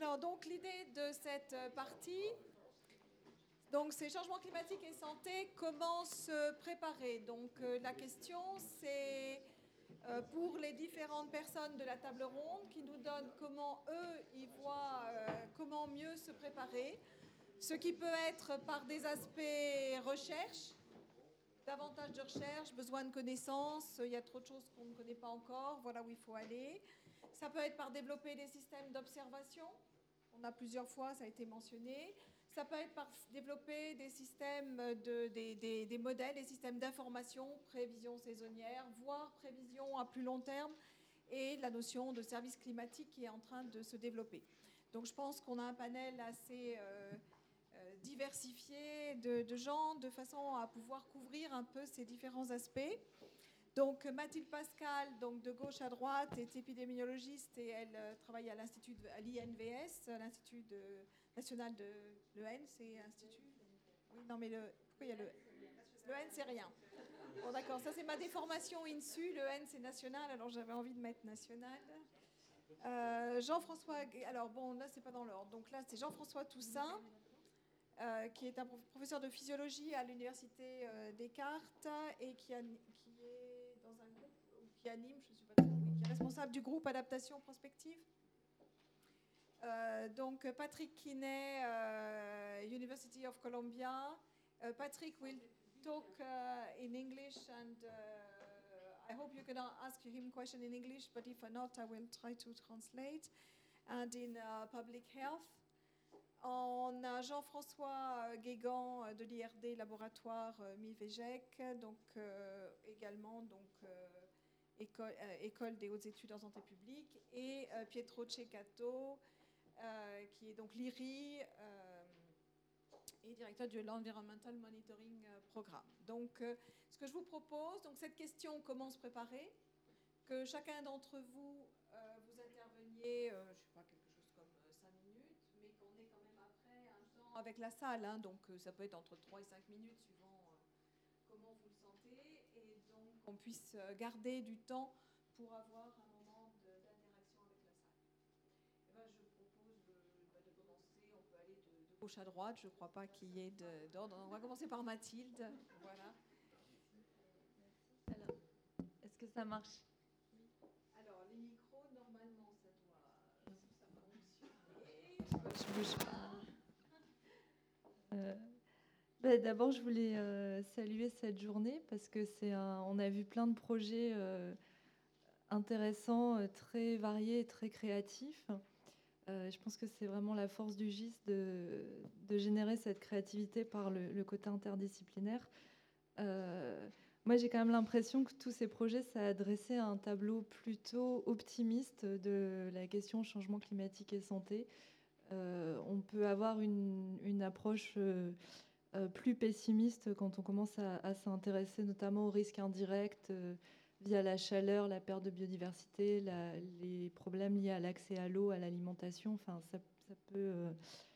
Alors, donc, l'idée de cette partie, donc, c'est changement climatique et santé, comment se préparer. Donc, la question, c'est pour les différentes personnes de la table ronde qui nous donnent comment eux, ils voient comment mieux se préparer. Ce qui peut être par des aspects recherche, davantage de recherche, besoin de connaissances, il y a trop de choses qu'on ne connaît pas encore, voilà où il faut aller. Ça peut être par développer des systèmes d'observation, on a plusieurs fois, ça a été mentionné. Ça peut être par développer des systèmes, des modèles, des systèmes d'information, prévision saisonnière, voire prévision à plus long terme, et la notion de service climatique qui est en train de se développer. Donc je pense qu'on a un panel assez diversifié de gens, de façon à pouvoir couvrir un peu ces différents aspects. Donc Mathilde Pascal, donc de gauche à droite, est épidémiologiste et elle travaille à l'Institut, à l'INVS, l'Institut national de l'EN, c'est Institut. Oui, non mais pourquoi il y a le N, c'est rien. Bon d'accord, ça c'est ma déformation INSU, le N c'est national, alors j'avais envie de mettre national. Jean-François, alors bon là c'est pas dans l'ordre, donc là c'est Jean-François Toussaint, qui est un professeur de physiologie à l'université Descartes et qui est dans un groupe qui anime, je ne suis pas très, oui, qui est responsable du groupe Adaptation Prospective. Donc Patrick Kinney, University of Columbia. Patrick will talk in English and I hope you can ask him question in English, but if not, I will try to translate. And in public health. On a Jean-François Guégan de l'IRD Laboratoire MIVEGEC, donc également donc, école des hautes études en santé publique, et Pietro Ceccato, qui est donc l'IRI et directeur de l'Environmental Monitoring Programme. Donc ce que je vous propose, donc cette question comment se préparer, que chacun d'entre vous vous interveniez, je ne sais pas, quelque chose comme 5 minutes, mais qu'on ait quand même après un temps avec la salle, hein, donc ça peut être entre 3 et 5 minutes suivant comment vous le sentez, et donc qu'on puisse garder du temps pour avoir un moment d'interaction avec la salle. Et ben, je propose de commencer, on peut aller de gauche à droite, je ne crois pas qu'il y ait d'ordre. On va commencer par Mathilde, voilà. Alors, est-ce que ça marche ? Alors, les micros, normalement, ça fonctionner. Je bouge pas. D'abord, je voulais saluer cette journée parce que on a vu plein de projets intéressants, très variés, très créatifs. Je pense que c'est vraiment la force du GIS de générer cette créativité par le côté interdisciplinaire. Moi, j'ai quand même l'impression que tous ces projets, ça a dressé un tableau plutôt optimiste de la question changement climatique et santé. On peut avoir une approche plus pessimiste quand on commence à s'intéresser notamment aux risques indirects via la chaleur, la perte de biodiversité, les problèmes liés à l'accès à l'eau, à l'alimentation. Enfin, ça peut...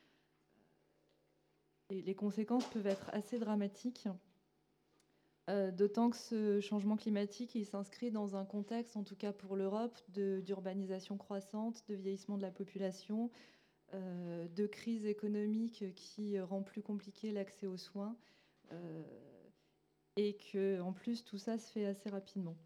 et les conséquences peuvent être assez dramatiques. D'autant que ce changement climatique, il s'inscrit dans un contexte, en tout cas pour l'Europe, d'urbanisation croissante, de vieillissement de la population, de crise économique qui rend plus compliqué l'accès aux soins, et que, en plus, tout ça se fait assez rapidement.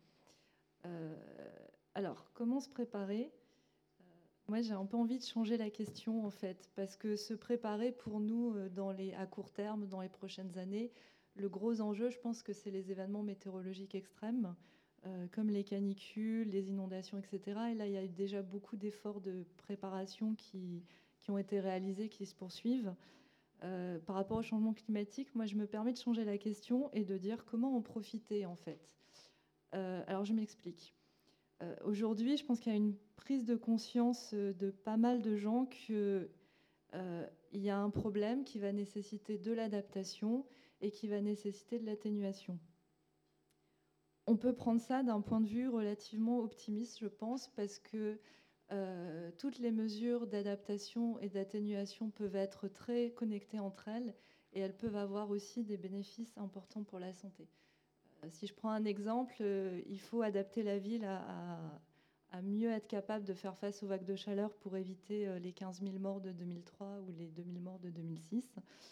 Alors, comment se préparer ? Moi, j'ai un peu envie de changer la question, en fait, parce que se préparer pour nous, à court terme, dans les prochaines années, le gros enjeu, je pense que c'est les événements météorologiques extrêmes, comme les canicules, les inondations, etc. Et là, il y a eu déjà beaucoup d'efforts de préparation qui ont été réalisés, qui se poursuivent. Par rapport au changement climatique, moi, je me permets de changer la question et de dire comment en profiter, en fait. Alors, je m'explique. Aujourd'hui, je pense qu'il y a une prise de conscience de pas mal de gens qu'il y a un problème qui va nécessiter de l'adaptation et qui va nécessiter de l'atténuation. On peut prendre ça d'un point de vue relativement optimiste, je pense, parce que toutes les mesures d'adaptation et d'atténuation peuvent être très connectées entre elles et elles peuvent avoir aussi des bénéfices importants pour la santé. Si je prends un exemple, il faut adapter la ville à à mieux être capable de faire face aux vagues de chaleur pour éviter les 15 000 morts de 2003 ou les 2000 morts de 2006.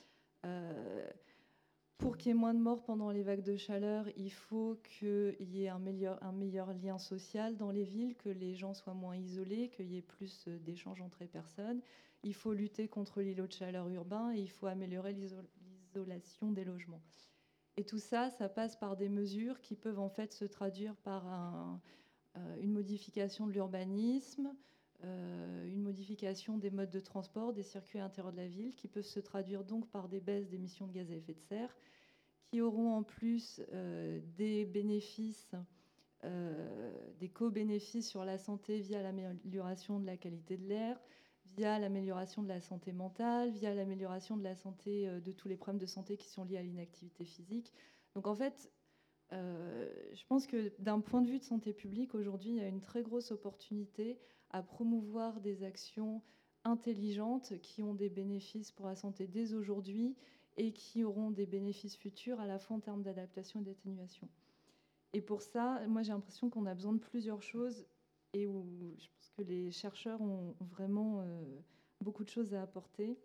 Pour qu'il y ait moins de morts pendant les vagues de chaleur, il faut qu'il y ait un meilleur lien social dans les villes, que les gens soient moins isolés, qu'il y ait plus d'échanges entre les personnes. Il faut lutter contre l'îlot de chaleur urbain et il faut améliorer l'isolation des logements. Et tout ça, ça passe par des mesures qui peuvent en fait se traduire par une modification de l'urbanisme, une modification des modes de transport, des circuits intérieurs de la ville, qui peuvent se traduire donc par des baisses d'émissions de gaz à effet de serre, qui auront en plus des bénéfices, des co-bénéfices sur la santé via l'amélioration de la qualité de l'air, via l'amélioration de la santé mentale, via l'amélioration de la santé de tous les problèmes de santé qui sont liés à l'inactivité physique. Donc en fait, je pense que d'un point de vue de santé publique, aujourd'hui, il y a une très grosse opportunité à promouvoir des actions intelligentes qui ont des bénéfices pour la santé dès aujourd'hui et qui auront des bénéfices futurs à la fois en termes d'adaptation et d'atténuation. Et pour ça, moi j'ai l'impression qu'on a besoin de plusieurs choses et où je pense que les chercheurs ont vraiment beaucoup de choses à apporter.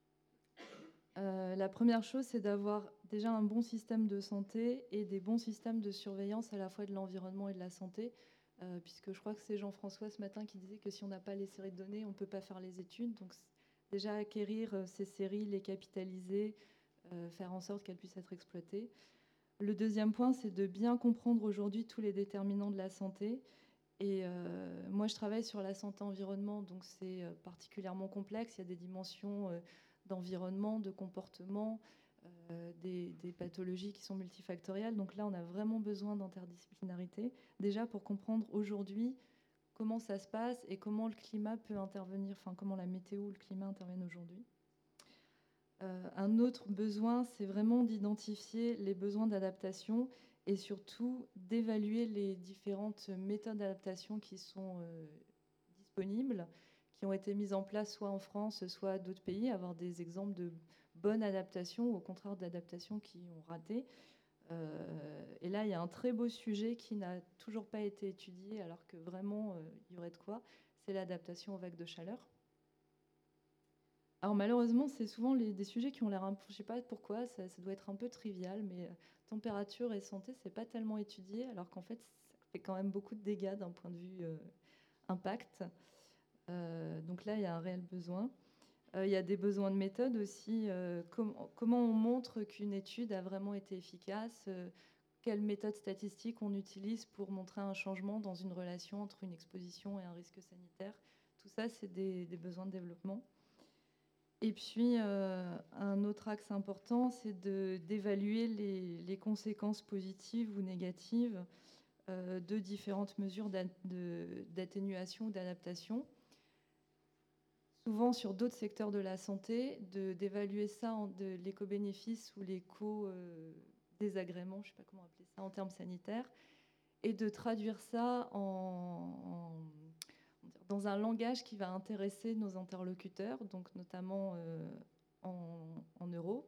La première chose, c'est d'avoir déjà un bon système de santé et des bons systèmes de surveillance à la fois de l'environnement et de la santé, puisque je crois que c'est Jean-François ce matin qui disait que si on n'a pas les séries de données, on ne peut pas faire les études. Donc déjà acquérir ces séries, les capitaliser, faire en sorte qu'elles puissent être exploitées. Le deuxième point, c'est de bien comprendre aujourd'hui tous les déterminants de la santé. Et moi, je travaille sur la santé-environnement, donc c'est particulièrement complexe. Il y a des dimensions d'environnement, de comportement, des pathologies qui sont multifactorielles. Donc là, on a vraiment besoin d'interdisciplinarité, déjà pour comprendre aujourd'hui comment ça se passe et comment le climat peut intervenir, enfin comment la météo ou le climat interviennent aujourd'hui. Un autre besoin, c'est vraiment d'identifier les besoins d'adaptation et surtout d'évaluer les différentes méthodes d'adaptation qui sont disponibles, qui ont été mises en place soit en France, soit à d'autres pays, avoir des exemples de bonnes adaptations ou au contraire d'adaptations qui ont raté. Et là, il y a un très beau sujet qui n'a toujours pas été étudié, alors que vraiment, il y aurait de quoi, c'est l'adaptation aux vagues de chaleur. Alors malheureusement, c'est souvent des sujets qui ont l'air un peu, je sais pas pourquoi, ça doit être un peu trivial, mais température et santé, c'est pas tellement étudié, alors qu'en fait, ça fait quand même beaucoup de dégâts d'un point de vue impact. Donc là, il y a un réel besoin. Il y a des besoins de méthode aussi. Comment on montre qu'une étude a vraiment été efficace, quelle méthode statistique on utilise pour montrer un changement dans une relation entre une exposition et un risque sanitaire. Tout ça, c'est des besoins de développement. Et puis, un autre axe important, c'est d'évaluer les conséquences positives ou négatives de différentes mesures d'atténuation ou d'adaptation. Souvent, sur d'autres secteurs de la santé, d'évaluer ça, l'éco-bénéfice ou l'éco-désagrément, je ne sais pas comment appeler ça en termes sanitaires, et de traduire ça dans un langage qui va intéresser nos interlocuteurs, donc notamment en euros.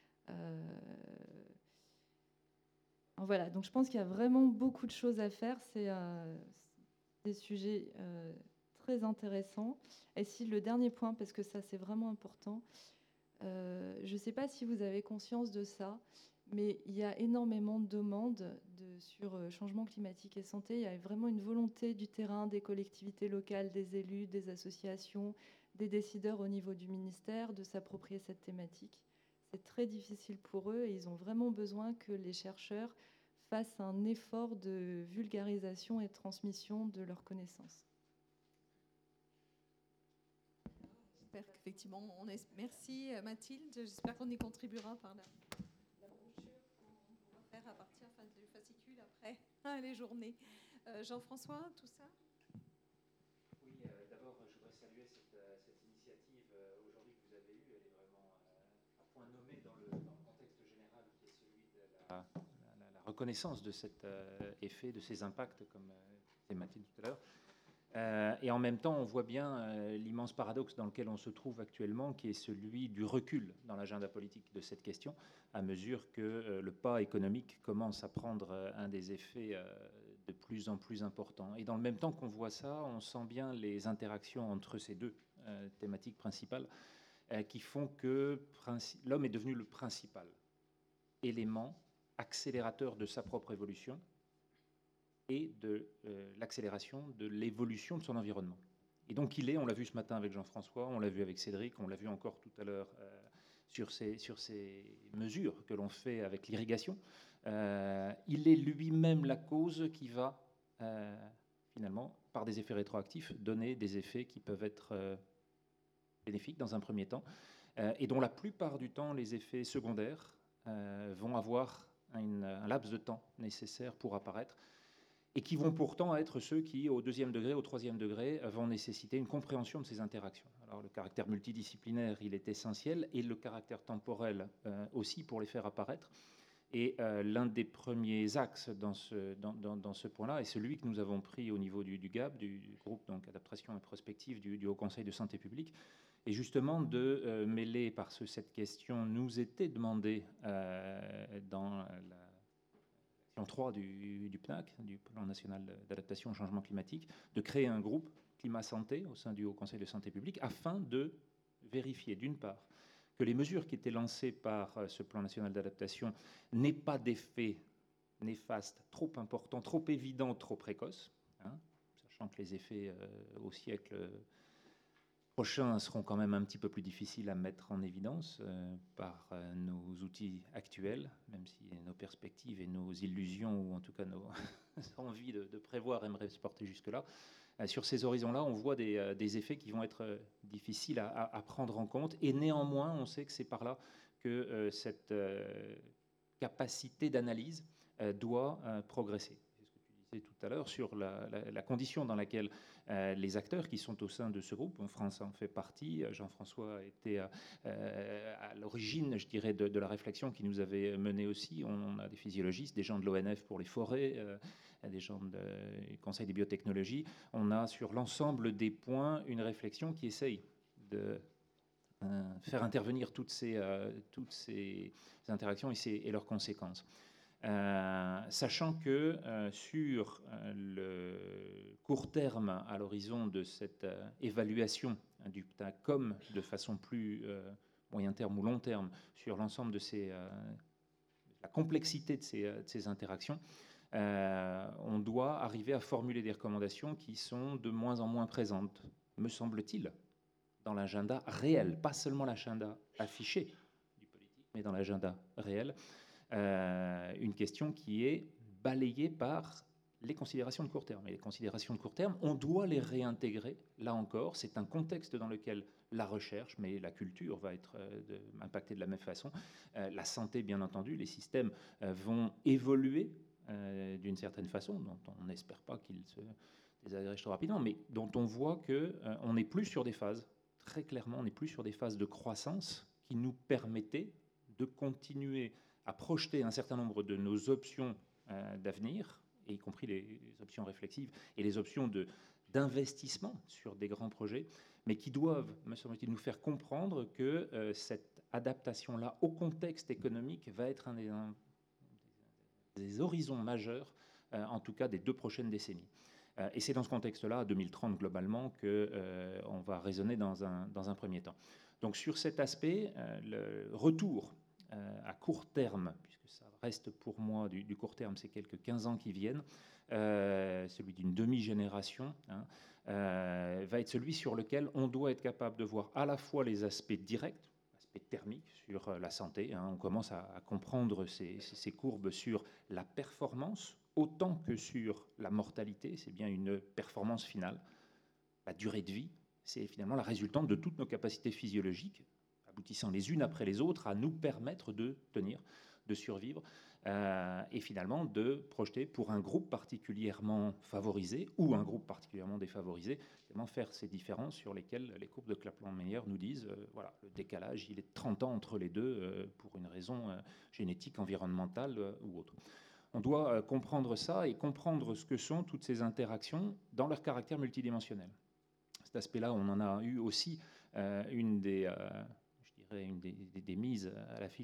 Voilà, donc je pense qu'il y a vraiment beaucoup de choses à faire. C'est des sujets très intéressants. Et si le dernier point, parce que ça c'est vraiment important, je ne sais pas si vous avez conscience de ça, mais il y a énormément de demandes sur changement climatique et santé. Il y a vraiment une volonté du terrain, des collectivités locales, des élus, des associations, des décideurs au niveau du ministère de s'approprier cette thématique. C'est très difficile pour eux et ils ont vraiment besoin que les chercheurs fassent un effort de vulgarisation et de transmission de leurs connaissances. J'espère qu'effectivement, merci Mathilde, j'espère qu'on y contribuera par la brochure qu'on va faire à partir du fascicule après les journées. Jean-François, tout ça? Oui, d'abord je voudrais saluer cette initiative aujourd'hui que vous avez eue. Elle est vraiment à point nommé dans le contexte général qui est celui de la reconnaissance de cet effet, de ces impacts, comme disait Mathilde tout à l'heure. Et en même temps, on voit bien l'immense paradoxe dans lequel on se trouve actuellement, qui est celui du recul dans l'agenda politique de cette question, à mesure que le pas économique commence à prendre un des effets de plus en plus important. Et dans le même temps qu'on voit ça, on sent bien les interactions entre ces deux thématiques principales qui font que l'homme est devenu le principal élément accélérateur de sa propre évolution et de l'accélération de l'évolution de son environnement. Et donc il est, on l'a vu ce matin avec Jean-François, on l'a vu avec Cédric, on l'a vu encore tout à l'heure sur ces mesures que l'on fait avec l'irrigation, il est lui-même la cause qui va finalement, par des effets rétroactifs, donner des effets qui peuvent être bénéfiques dans un premier temps, et dont la plupart du temps, les effets secondaires vont avoir un laps de temps nécessaire pour apparaître, et qui vont pourtant être ceux qui, au deuxième degré, au troisième degré, vont nécessiter une compréhension de ces interactions. Alors le caractère multidisciplinaire, il est essentiel, et le caractère temporel aussi pour les faire apparaître. Et l'un des premiers axes dans ce point-là est celui que nous avons pris au niveau du GAP, du groupe donc, Adaptation et Prospective du Haut Conseil de Santé publique, et justement de mêler, parce que cette question nous était demandée dans la section 3 du PNAC, du Plan national d'adaptation au changement climatique, de créer un groupe climat-santé au sein du Haut Conseil de santé publique afin de vérifier, d'une part, que les mesures qui étaient lancées par ce plan national d'adaptation n'aient pas d'effets néfastes trop importants, trop évidents, trop précoces, sachant que les effets au siècle prochains seront quand même un petit peu plus difficiles à mettre en évidence par nos outils actuels, même si nos perspectives et nos illusions, ou en tout cas nos envies de prévoir, aimeraient se porter jusque-là. Sur ces horizons-là, on voit des effets qui vont être difficiles à prendre en compte, et néanmoins, on sait que c'est par là que cette capacité d'analyse doit progresser. C'est ce que tu disais tout à l'heure sur la condition dans laquelle les acteurs qui sont au sein de ce groupe, France en fait partie, Jean-François était à l'origine, je dirais, de la réflexion qui nous avait mené aussi. On a des physiologistes, des gens de l'ONF pour les forêts, des gens du Conseil des biotechnologies. On a sur l'ensemble des points une réflexion qui essaye de faire intervenir toutes ces interactions et leurs conséquences. Sachant que sur le court terme, à l'horizon de cette évaluation du PTAC, comme de façon plus moyen terme ou long terme, sur l'ensemble de la complexité de ces interactions, on doit arriver à formuler des recommandations qui sont de moins en moins présentes, me semble-t-il, dans l'agenda réel, pas seulement l'agenda affiché du politique, mais dans l'agenda réel. Une question qui est balayée par les considérations de court terme. Et les considérations de court terme, on doit les réintégrer, là encore. C'est un contexte dans lequel la recherche, mais la culture va être impactée de la même façon. La santé, bien entendu, les systèmes vont évoluer d'une certaine façon, dont on n'espère pas qu'ils se désagrègent trop rapidement, mais dont on voit qu'on n'est plus sur des phases, très clairement, on n'est plus sur des phases de croissance qui nous permettaient de continuer à projeter un certain nombre de nos options d'avenir, y compris les options réflexives et les options d'investissement sur des grands projets, mais qui doivent, me semble-t-il, nous faire comprendre que cette adaptation-là au contexte économique va être un des horizons majeurs, en tout cas des 2 prochaines décennies. Et c'est dans ce contexte-là, à 2030 globalement, qu'on va raisonner dans un premier temps. Donc sur cet aspect, le retour à court terme, puisque ça reste pour moi du court terme, c'est quelques 15 ans qui viennent, celui d'une demi-génération, va être celui sur lequel on doit être capable de voir à la fois les aspects directs, l'aspect thermique sur la santé. On commence à comprendre ces courbes sur la performance, autant que sur la mortalité. C'est bien une performance finale. La durée de vie, c'est finalement la résultante de toutes nos capacités physiologiques, aboutissant les unes après les autres à nous permettre de tenir, de survivre, et finalement de projeter pour un groupe particulièrement favorisé ou un groupe particulièrement défavorisé, finalement faire ces différences sur lesquelles les courbes de Kaplan-Meier nous disent, voilà, le décalage, il est de 30 ans entre les deux pour une raison génétique, environnementale ou autre. On doit comprendre ça et comprendre ce que sont toutes ces interactions dans leur caractère multidimensionnel. Cet aspect-là, on en a eu aussi une des mises à l'affiche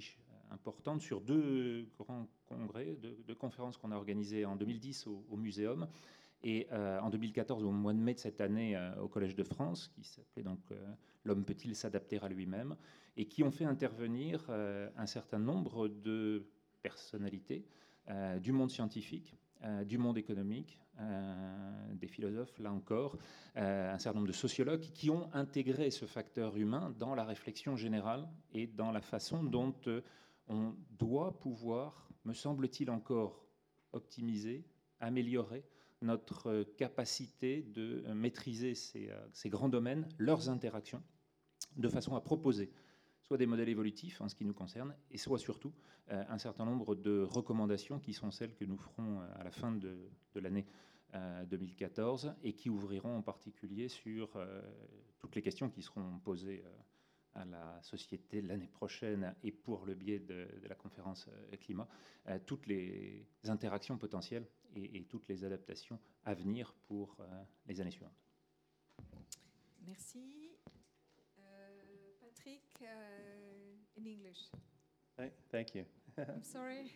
importantes sur 2 grands congrès, 2 conférences qu'on a organisées en 2010 au Muséum et en 2014 au mois de mai de cette année au Collège de France, qui s'appelait donc L'homme peut-il s'adapter à lui-même, et qui ont fait intervenir un certain nombre de personnalités du monde scientifique, du monde économique, des philosophes, là encore, un certain nombre de sociologues qui ont intégré ce facteur humain dans la réflexion générale et dans la façon dont on doit pouvoir, me semble-t-il encore, optimiser, améliorer notre capacité de maîtriser ces grands domaines, leurs interactions, de façon à proposer soit des modèles évolutifs en ce qui nous concerne, et soit surtout un certain nombre de recommandations qui sont celles que nous ferons à la fin de l'année 2014 et qui ouvriront en particulier sur toutes les questions qui seront posées à la société l'année prochaine et pour le biais de la conférence climat, toutes les interactions potentielles et toutes les adaptations à venir pour les années suivantes. Merci. Patrick, in English. Thank you. I'm sorry.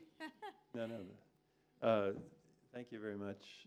No. Thank you very much.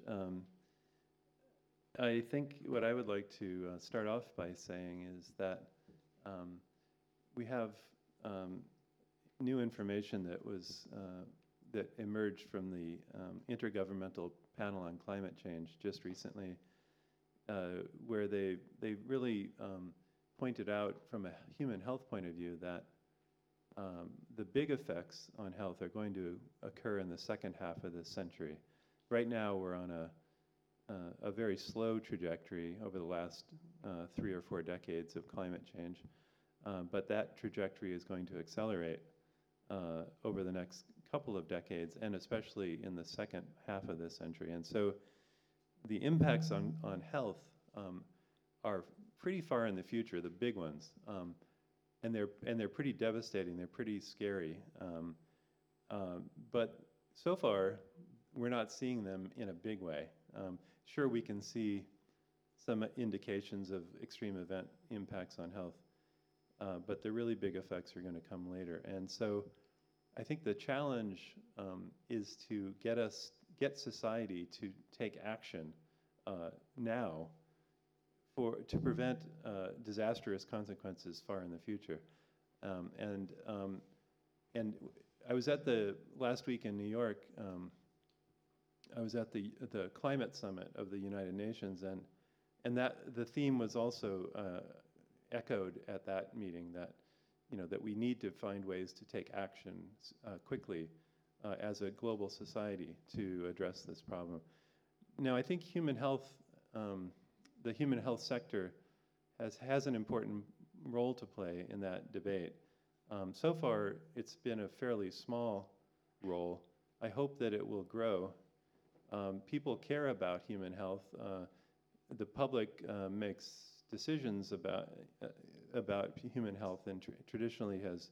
I think what I would like to start off by saying is that we have new information that emerged from the Intergovernmental Panel on Climate Change just recently, where they really pointed out from a human health point of view that the big effects on health are going to occur in the second half of this century. Right now, we're on a very slow trajectory over the last 3 or 4 decades of climate change, but that trajectory is going to accelerate over the next couple of decades, and especially in the second half of this century. And so the impacts on health are pretty far in the future, the big ones, and they're pretty devastating. They're pretty scary. But so far, we're not seeing them in a big way. Sure, we can see some indications of extreme event impacts on health, but the really big effects are going to come later. And so I think the challenge is to get society to take action now to prevent disastrous consequences far in the future. And I was at last week in New York. I was at the climate summit of the United Nations, and that the theme was also echoed at that meeting, that that we need to find ways to take action quickly as a global society to address this problem. Now, I think human health, the human health sector has an important role to play in that debate. So far, it's been a fairly small role. I hope that it will grow. People care about human health. The public makes decisions about human health, and traditionally has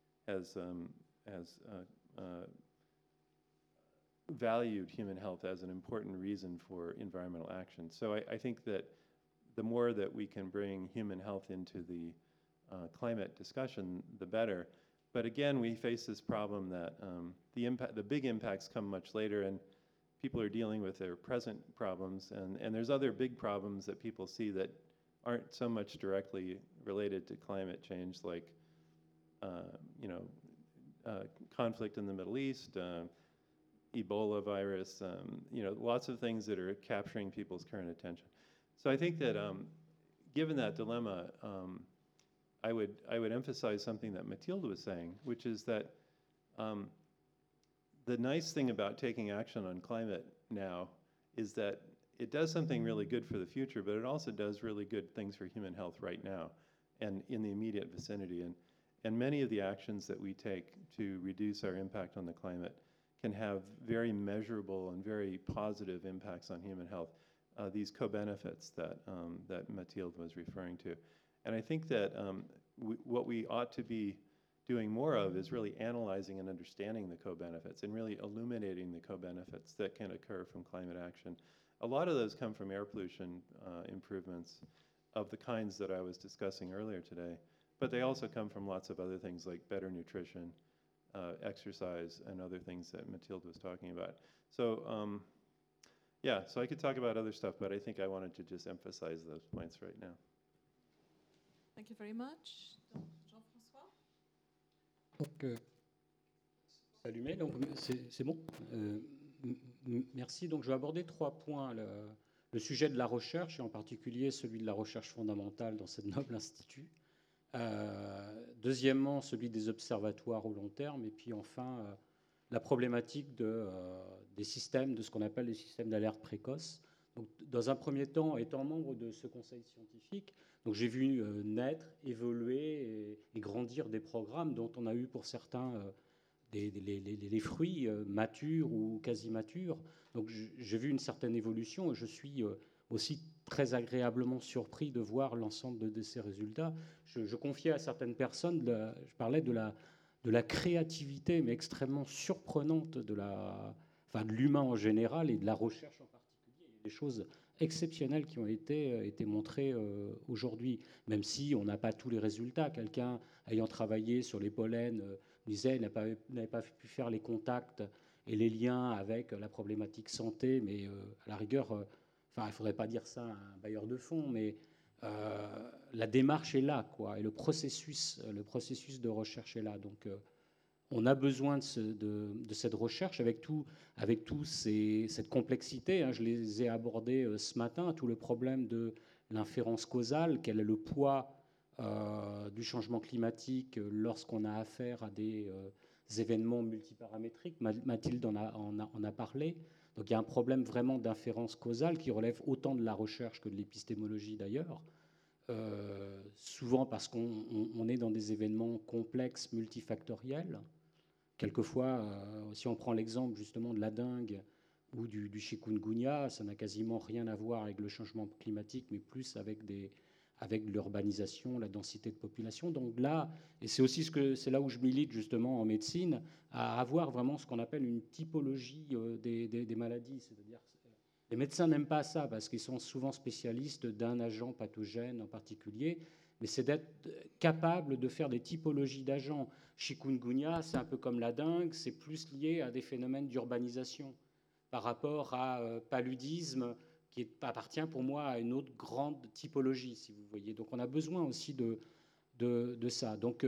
valued human health as an important reason for environmental action. So I think that the more that we can bring human health into the climate discussion, the better. But again, we face this problem that the big impacts come much later, and people are dealing with their present problems, and there's other big problems that people see that aren't so much directly related to climate change, like conflict in the Middle East, Ebola virus, lots of things that are capturing people's current attention. So I think that given that dilemma, I would emphasize something that Mathilde was saying, which is that the nice thing about taking action on climate now is that it does something really good for the future, but it also does really good things for human health right now and in the immediate vicinity. And many of the actions that we take to reduce our impact on the climate can have very measurable and very positive impacts on human health, these co-benefits that Mathilde was referring to. And I think that what we ought to be doing more of is really analyzing and understanding the co-benefits and really illuminating the co-benefits that can occur from climate action. A lot of those come from air pollution improvements of the kinds that I was discussing earlier today, but they also come from lots of other things like better nutrition, exercise and other things that Mathilde was talking about. So, yeah, so I could talk about other stuff, but I think I wanted to just emphasize those points right now. Thank you very much. Donc, Jean-François. Donc, allumé, donc c'est bon. Merci. Donc, je vais aborder 3 points. Le sujet de la recherche, et en particulier celui de la recherche fondamentale dans ce noble institut. Deuxièmement, celui des observatoires au long terme. Et puis enfin, la problématique des systèmes, de ce qu'on appelle les systèmes d'alerte précoce. Donc, dans un premier temps, étant membre de ce conseil scientifique, donc j'ai vu naître, évoluer et grandir des programmes dont on a eu pour certains les fruits matures ou quasi matures. Donc j'ai vu une certaine évolution et je suis aussi très agréablement surpris de voir l'ensemble de ces résultats. Je confiais à certaines personnes, je parlais de la créativité, mais extrêmement surprenante de l'humain en général et de la recherche en particulier. Il y a des choses exceptionnelles qui ont été montrées aujourd'hui, même si on n'a pas tous les résultats. Quelqu'un ayant travaillé sur les pollens disait n'avait pas pu faire les contacts et les liens avec la problématique santé, mais à la rigueur, il ne faudrait pas dire ça à un bailleur de fonds, mais la démarche est là, quoi, et le processus de recherche est là. Donc, on a besoin de cette recherche avec tout cette complexité. Hein, je les ai abordés ce matin, tout le problème de l'inférence causale, quel est le poids du changement climatique lorsqu'on a affaire à des événements multiparamétriques. Mathilde en a parlé. Donc il y a un problème vraiment d'inférence causale qui relève autant de la recherche que de l'épistémologie d'ailleurs. Souvent parce qu'on est dans des événements complexes, multifactoriels. Quelquefois, si on prend l'exemple justement de la dengue ou du chikungunya, ça n'a quasiment rien à voir avec le changement climatique, mais plus avec l'urbanisation, la densité de population. Donc là, et c'est là où je milite justement en médecine, à avoir vraiment ce qu'on appelle une typologie des maladies. C'est-à-dire, les médecins n'aiment pas ça parce qu'ils sont souvent spécialistes d'un agent pathogène en particulier, mais c'est d'être capable de faire des typologies d'agents. Chikungunya, c'est un peu comme la dengue, c'est plus lié à des phénomènes d'urbanisation par rapport à paludisme, qui appartient pour moi à une autre grande typologie, si vous voyez. Donc on a besoin aussi de ça. Donc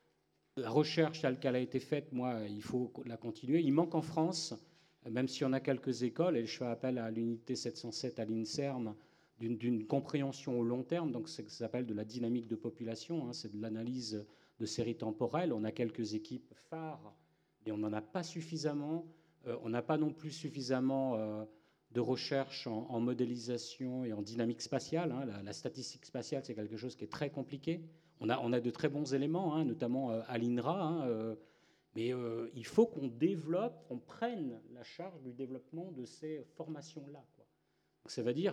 la recherche telle qu'elle a été faite, moi, il faut la continuer. Il manque en France, même si on a quelques écoles, et je fais appel à l'unité 707 à l'INSERM, d'une compréhension au long terme, donc ça s'appelle de la dynamique de population, hein, c'est de l'analyse de séries temporelles. On a quelques équipes phares, mais on n'en a pas suffisamment. On n'a pas non plus suffisamment de recherche en modélisation et en dynamique spatiale. Hein. La statistique spatiale, c'est quelque chose qui est très compliqué. On a de très bons éléments, hein, notamment à l'INRA, hein, mais il faut qu'on développe, qu'on prenne la charge du développement de ces formations-là, quoi. Donc, ça veut dire,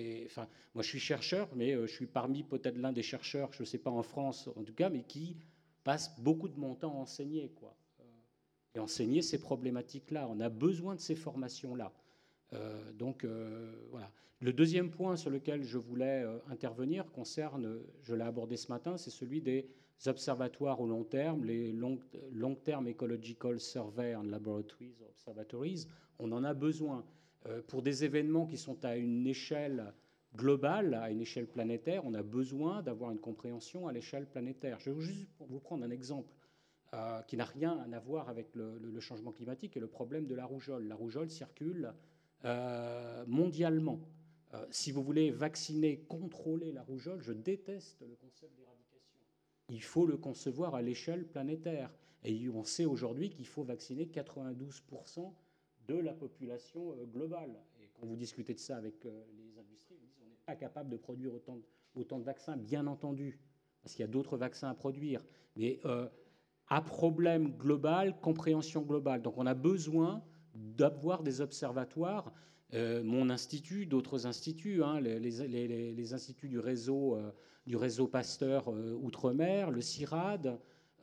moi je suis chercheur, mais je suis parmi peut-être l'un des chercheurs, je ne sais pas en France en tout cas, mais qui passe beaucoup de mon temps à enseigner, quoi. Et enseigner ces problématiques-là. On a besoin de ces formations-là. Donc voilà. Le deuxième point sur lequel je voulais intervenir concerne, je l'ai abordé ce matin, c'est celui des observatoires au long terme, les long-term ecological survey and laboratories, observatories. On en a besoin pour des événements qui sont à une échelle globale, à une échelle planétaire. On a besoin d'avoir une compréhension à l'échelle planétaire. Je vais juste vous prendre un exemple qui n'a rien à voir avec le changement climatique et le problème de la rougeole. La rougeole circule mondialement. Si vous voulez vacciner, contrôler la rougeole, je déteste le concept d'éradication. Il faut le concevoir à l'échelle planétaire. Et on sait aujourd'hui qu'il faut vacciner 92% de la population globale. Et quand vous discutez de ça avec les industries, ils disent qu'on n'est pas capable de produire autant de vaccins, bien entendu, parce qu'il y a d'autres vaccins à produire. Mais à problème global, compréhension globale. Donc on a besoin d'avoir des observatoires. Mon institut, d'autres instituts, hein, les instituts du réseau Pasteur Outre-mer, le CIRAD,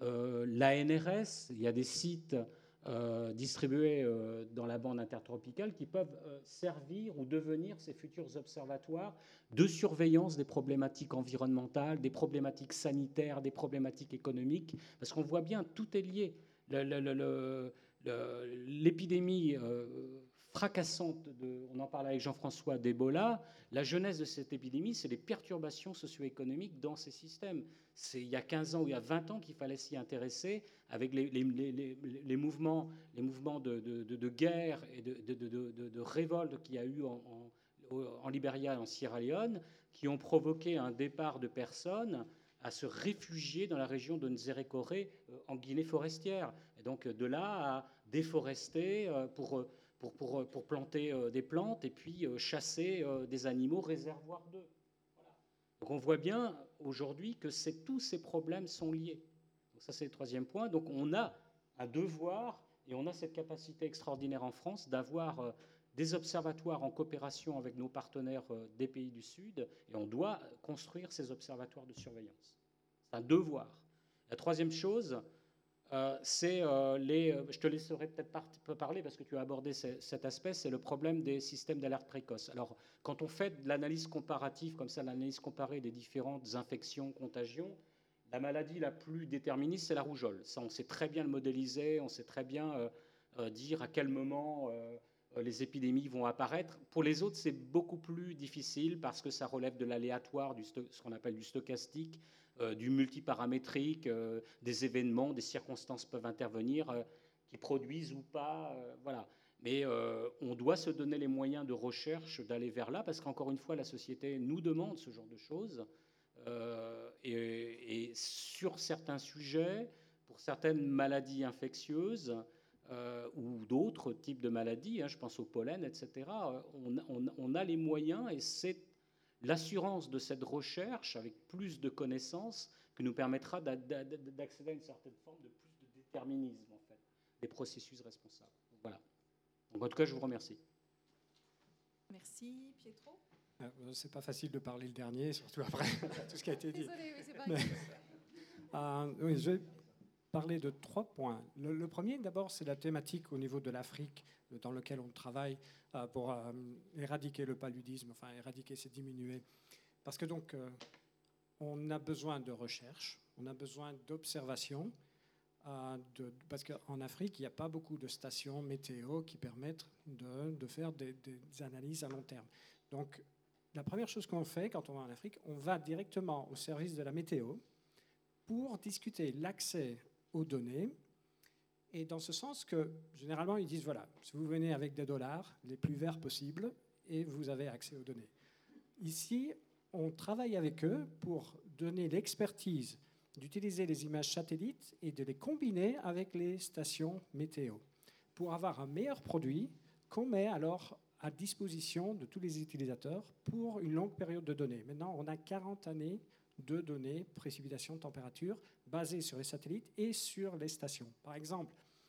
l'ANRS, il y a des sites distribués dans la bande intertropicale qui peuvent servir ou devenir ces futurs observatoires de surveillance des problématiques environnementales, des problématiques sanitaires, des problématiques économiques, parce qu'on voit bien, tout est lié. l'épidémie fracassante, on en parlait avec Jean-François, d'Ebola, la genèse de cette épidémie, c'est les perturbations socio-économiques dans ces systèmes. C'est il y a 15 ans ou il y a 20 ans qu'il fallait s'y intéresser avec les mouvements de guerre et de révolte qu'il y a eu en Libéria et en Sierra Leone, qui ont provoqué un départ de personnes à se réfugier dans la région de Nzérékoré, en Guinée forestière. Et donc de là à déforester pour planter des plantes et puis chasser des animaux réservoirs d'eux. Voilà. Donc on voit bien aujourd'hui que tous ces problèmes sont liés. Donc ça, c'est le troisième point. Donc on a un devoir et on a cette capacité extraordinaire en France d'avoir des observatoires en coopération avec nos partenaires des pays du Sud, et on doit construire ces observatoires de surveillance. C'est un devoir. La troisième chose, c'est je te laisserai peut-être parler parce que tu as abordé cet aspect, c'est le problème des systèmes d'alerte précoce. Alors, quand on fait de l'analyse comparative, comme ça, l'analyse comparée des différentes infections, contagions, la maladie la plus déterministe, c'est la rougeole. Ça, on sait très bien le modéliser, on sait très bien dire à quel moment les épidémies vont apparaître. Pour les autres, c'est beaucoup plus difficile parce que ça relève de l'aléatoire, ce qu'on appelle du stochastique, du multiparamétrique, des événements, des circonstances peuvent intervenir qui produisent ou pas. Voilà. Mais on doit se donner les moyens de recherche d'aller vers là parce qu'encore une fois, la société nous demande ce genre de choses. Et sur certains sujets, pour certaines maladies infectieuses, ou d'autres types de maladies, je pense au pollen, etc., on a les moyens et c'est l'assurance de cette recherche avec plus de connaissances qui nous permettra d'accéder à une certaine forme de plus de déterminisme en fait, des processus responsables. Donc, voilà. Donc, en tout cas, je vous remercie. Merci. Pietro? C'est pas facile de parler le dernier, surtout après tout ce qui a été dit. Désolée, oui, c'est pas oui, je vais parler de 3 points. Le premier, d'abord, c'est la thématique au niveau de l'Afrique dans laquelle on travaille pour éradiquer le paludisme, enfin éradiquer, c'est diminuer. Parce que donc, on a besoin de recherche, on a besoin d'observation, parce qu'en Afrique, il n'y a pas beaucoup de stations météo qui permettent de faire des analyses à long terme. Donc, la première chose qu'on fait quand on va en Afrique, on va directement au service de la météo pour discuter l'accès aux données. Et dans ce sens que, généralement, ils disent, voilà, si vous venez avec des dollars, les plus verts possibles, et vous avez accès aux données. Ici, on travaille avec eux pour donner l'expertise d'utiliser les images satellites et de les combiner avec les stations météo pour avoir un meilleur produit qu'on met alors à disposition de tous les utilisateurs pour une longue période de données. Maintenant, on a 40 années de données, précipitation, température, basées sur les satellites et sur les stations. Par exemple,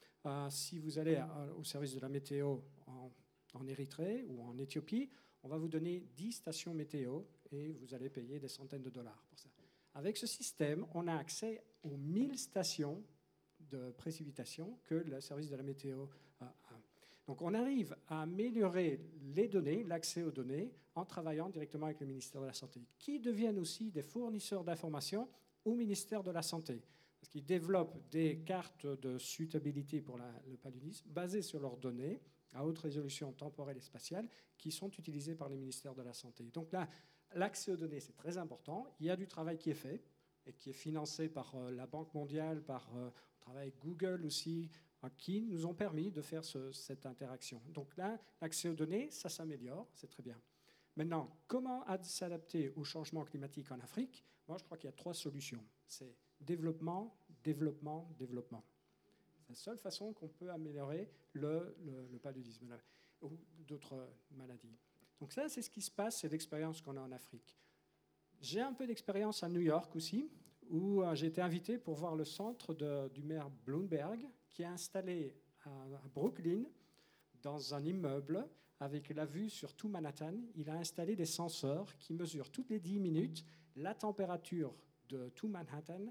si vous allez au service de la météo en Érythrée ou en Éthiopie, on va vous donner 10 stations météo et vous allez payer des centaines de dollars pour ça. Avec ce système, on a accès aux 1000 stations de précipitation que le service de la météo a. Donc on arrive à améliorer les données, l'accès aux données, en travaillant directement avec le ministère de la Santé, qui deviennent aussi des fournisseurs d'informations au ministère de la Santé, parce qu'ils développent des cartes de suitabilité pour le paludisme basées sur leurs données à haute résolution temporelle et spatiale qui sont utilisées par les ministères de la Santé. Donc là, l'accès aux données, c'est très important. Il y a du travail qui est fait et qui est financé par la Banque mondiale, par le travail Google aussi, qui nous ont permis de faire cette interaction. Donc là, l'accès aux données, ça s'améliore, c'est très bien. Maintenant, comment s'adapter au changement climatique en Afrique? Moi, je crois qu'il y a 3 solutions. C'est développement, développement, développement. C'est la seule façon qu'on peut améliorer le paludisme ou d'autres maladies. Donc ça, c'est ce qui se passe, c'est l'expérience qu'on a en Afrique. J'ai un peu d'expérience à New York aussi, où j'ai été invité pour voir le centre du maire Bloomberg, qui est installé à Brooklyn, dans un immeuble, avec la vue sur tout Manhattan. Il a installé des senseurs qui mesurent toutes les 10 minutes la température de tout Manhattan,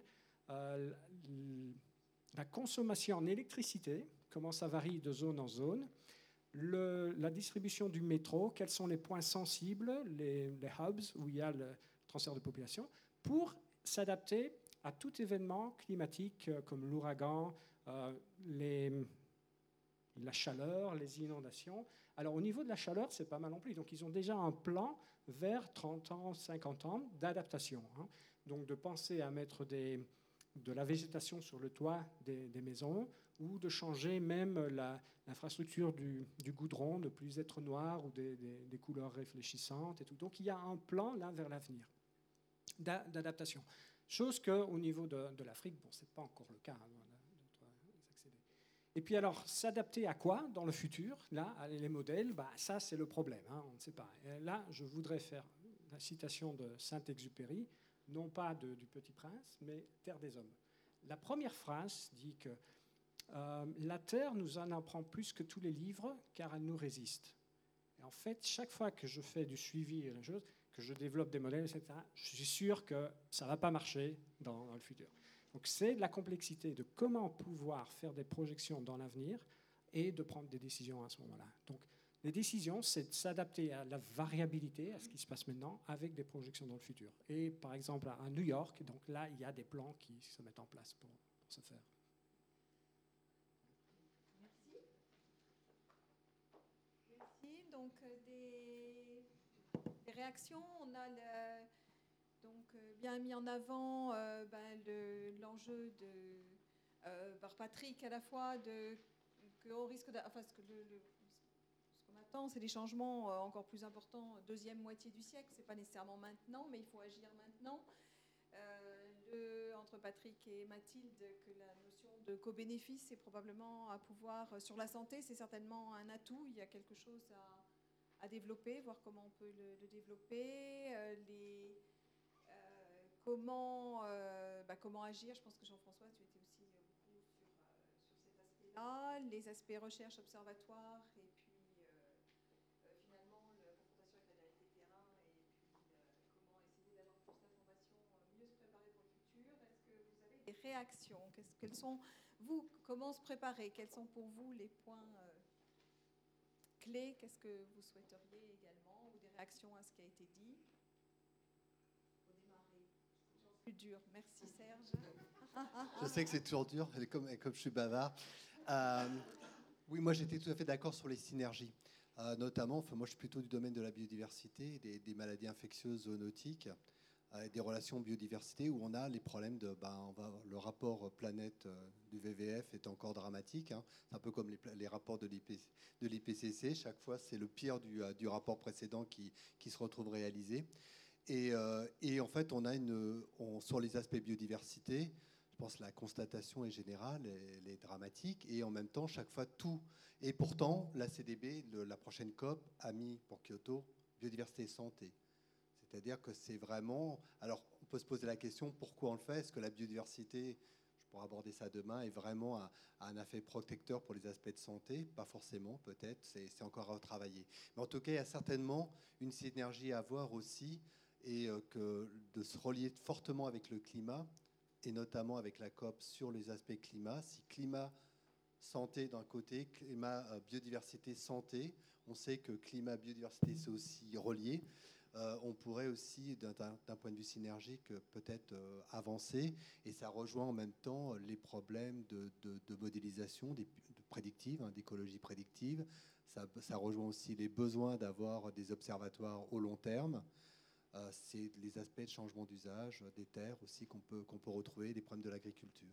la consommation en électricité, comment ça varie de zone en zone, la distribution du métro, quels sont les points sensibles, les hubs où il y a le transfert de population, pour s'adapter à tout événement climatique comme l'ouragan, la chaleur, les inondations. Alors au niveau de la chaleur, c'est pas mal non plus. Donc ils ont déjà un plan vers 30 ans, 50 ans d'adaptation. Donc de penser à mettre de la végétation sur le toit des maisons, ou de changer même l'infrastructure du goudron, de plus être noir, ou des couleurs réfléchissantes et tout. Donc il y a un plan là vers l'avenir d'adaptation. Chose qu'au niveau de l'Afrique, bon, ce n'est pas encore le cas. Et puis alors, s'adapter à quoi dans le futur? Là, les modèles, ça c'est le problème, on ne sait pas. Et là, je voudrais faire la citation de Saint-Exupéry, non pas du Petit Prince, mais Terre des Hommes. La première phrase dit que la Terre nous en apprend plus que tous les livres, car elle nous résiste. Et en fait, chaque fois que je fais du suivi, que je développe des modèles, etc., je suis sûr que ça ne va pas marcher dans le futur. Donc c'est de la complexité de comment pouvoir faire des projections dans l'avenir et de prendre des décisions à ce moment-là. Donc les décisions, c'est de s'adapter à la variabilité, à ce qui se passe maintenant, avec des projections dans le futur. Et par exemple à New York, donc là, il y a des plans qui se mettent en place pour ce faire. Merci. Donc des réactions, on a donc bien mis en avant l'enjeu par Patrick à la fois qu'on risque ce qu'on attend, c'est des changements encore plus importants deuxième moitié du siècle. C'est pas nécessairement maintenant, mais il faut agir maintenant. Entre Patrick et Mathilde, que la notion de co-bénéfice est probablement à pouvoir sur la santé, c'est certainement un atout. Il y a quelque chose à développer, voir comment on peut le développer. Comment agir. Je pense que Jean-François, tu étais aussi beaucoup sur cet aspect-là. Les aspects recherche, observatoire, et puis finalement la confrontation avec la réalité terrain, et puis comment essayer d'avoir plus d'informations, mieux se préparer pour le futur. Est-ce que vous avez des réactions? Comment se préparer? Quels sont pour vous les points clés? Qu'est-ce que vous souhaiteriez également? Ou des réactions à ce qui a été dit? Plus dur. Merci Serge. Je sais que c'est toujours dur, comme je suis bavard. Oui, moi j'étais tout à fait d'accord sur les synergies. Notamment, moi je suis plutôt du domaine de la biodiversité, des maladies infectieuses zoonotiques, des relations biodiversité où on a les problèmes le rapport planète du WWF est encore dramatique. C'est un peu comme les rapports de l'IPCC. Chaque fois, c'est le pire du rapport précédent qui se retrouve réalisé. Et en fait, sur les aspects biodiversité, je pense que la constatation est générale, elle est dramatique, et en même temps, chaque fois, tout. Et pourtant, la CDB, la prochaine COP, a mis pour Kyoto biodiversité et santé. C'est-à-dire que c'est vraiment... Alors, on peut se poser la question, pourquoi on le fait? Est-ce que la biodiversité, je pourrais aborder ça demain, est vraiment un effet protecteur pour les aspects de santé? Pas forcément, peut-être, c'est encore à travailler. Mais en tout cas, il y a certainement une synergie à avoir aussi, et de se relier fortement avec le climat, et notamment avec la COP sur les aspects climat. Si climat, santé d'un côté, climat, biodiversité, santé, on sait que climat, biodiversité, c'est aussi relié. On pourrait aussi, d'un point de vue synergique, peut-être avancer, et ça rejoint en même temps les problèmes de modélisation, de prédictive, d'écologie prédictive. Ça rejoint aussi les besoins d'avoir des observatoires au long terme. C'est les aspects de changement d'usage des terres aussi qu'on peut retrouver, des problèmes de l'agriculture.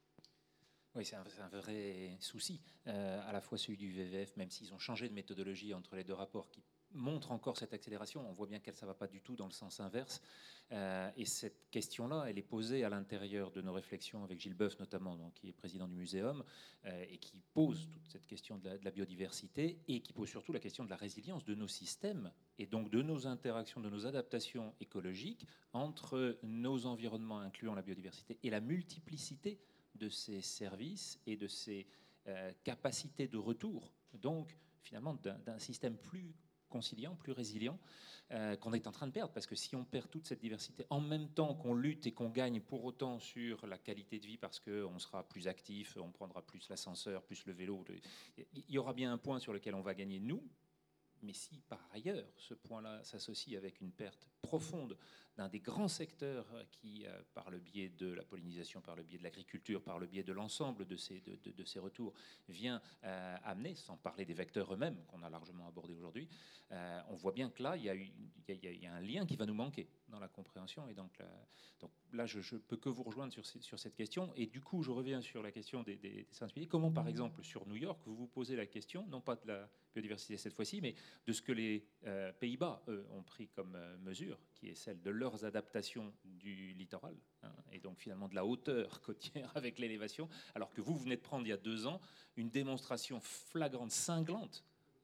Oui, c'est un vrai souci, à la fois celui du WWF, même s'ils ont changé de méthodologie entre les deux rapports qui montrent encore cette accélération. On voit bien que ça ne va pas du tout dans le sens inverse. Et cette question-là, elle est posée à l'intérieur de nos réflexions avec Gilles Boeuf notamment, donc, qui est président du Muséum, et qui pose toute cette question de la biodiversité, et qui pose surtout la question de la résilience de nos systèmes, et donc de nos interactions, de nos adaptations écologiques entre nos environnements, incluant la biodiversité, et la multiplicité de ces services et de ces capacités de retour, donc finalement d'un système plus conciliant, plus résilient, qu'on est en train de perdre, parce que si on perd toute cette diversité en même temps qu'on lutte et qu'on gagne pour autant sur la qualité de vie, parce qu'on sera plus actif, on prendra plus l'ascenseur, plus le vélo, il y aura bien un point sur lequel on va gagner nous. Mais si par ailleurs ce point-là s'associe avec une perte profonde d'un des grands secteurs qui, par le biais de la pollinisation, par le biais de l'agriculture, par le biais de l'ensemble de ces retours, vient amener, sans parler des vecteurs eux-mêmes qu'on a largement abordés aujourd'hui, on voit bien que là, il y a un lien qui va nous manquer dans la compréhension. Et donc là, je ne peux que vous rejoindre sur cette question. Et du coup, je reviens sur la question des sensibilités. Comment, par exemple, sur New York, vous vous posez la question, non pas de la biodiversité cette fois-ci, mais de ce que les Pays-Bas, eux, ont pris comme mesure, qui est celle de leurs adaptations du littoral, hein, et donc finalement de la hauteur côtière avec l'élévation, alors que vous venez de prendre il y a 2 ans une démonstration flagrante, cinglante,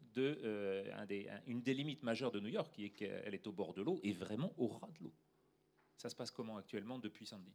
une des limites majeures de New York, qui est qu'elle est au bord de l'eau et vraiment au ras de l'eau. Ça se passe comment actuellement depuis Sandy?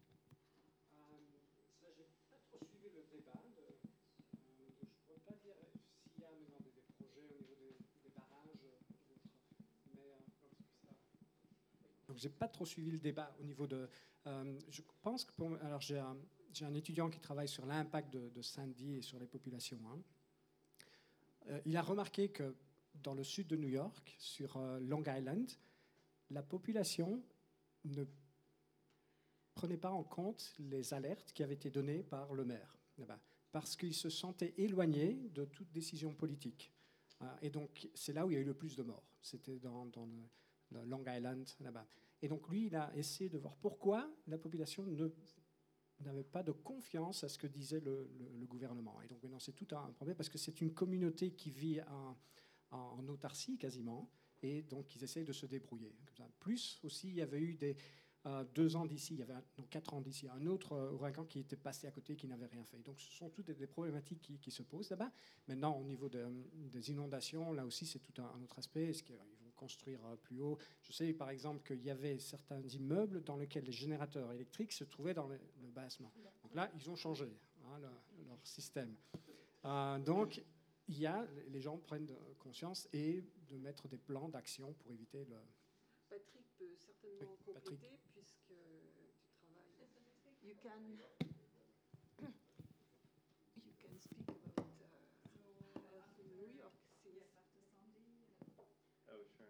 Ça, j'ai pas trop suivi le débat. Je ne pourrais pas dire s'il y a maintenant des projets au niveau des barrages ou autres. Mais donc j'ai pas trop suivi le débat au niveau de. Je pense que alors j'ai un étudiant qui travaille sur l'impact de Sandy et sur les populations. Hein. Il a remarqué que dans le sud de New York, sur Long Island, la population ne prenait pas en compte les alertes qui avaient été données par le maire, là-bas, parce qu'il se sentait éloigné de toute décision politique. Et donc, c'est là où il y a eu le plus de morts. C'était dans le Long Island, là-bas. Et donc, lui, il a essayé de voir pourquoi la population n'avait pas de confiance à ce que disait le gouvernement. Et donc, maintenant, c'est tout un problème, parce que c'est une communauté qui vit en autarcie, quasiment, et donc, ils essayent de se débrouiller. Plus, aussi, il y avait eu 2 ans d'ici, il y avait 4 ans d'ici, un autre ouragan qui était passé à côté, qui n'avait rien fait. Donc ce sont toutes des problématiques qui se posent là-bas. Maintenant, au niveau des inondations, là aussi, c'est tout un autre aspect. Est-ce qu'ils vont construire plus haut? Je sais, par exemple, qu'il y avait certains immeubles dans lesquels les générateurs électriques se trouvaient dans le basement. Donc là, ils ont changé leur système. Donc, les gens prennent conscience et de mettre des plans d'action pour éviter le... Patrick peut certainement compléter, puisque tu travailles. You can speak about health in New York. Oh, sure.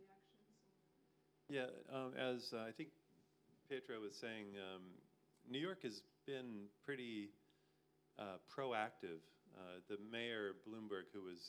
Yeah, as I think Petra was saying, New York has been pretty proactive. The mayor, Bloomberg,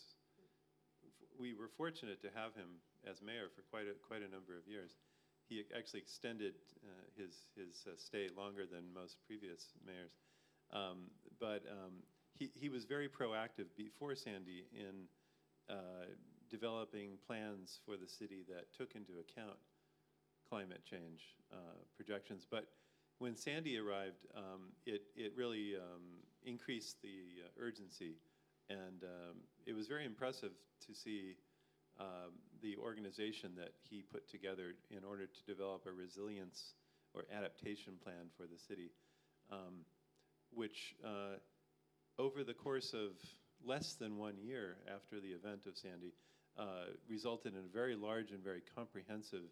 we were fortunate to have him as mayor for quite a number of years. He actually extended his stay longer than most previous mayors. But he was very proactive before Sandy in developing plans for the city that took into account climate change projections. But when Sandy arrived, it really increased the urgency. And it was very impressive to see the organization that he put together in order to develop a resilience or adaptation plan for the city, which over the course of less than 1 year after the event of Sandy resulted in a very large and very comprehensive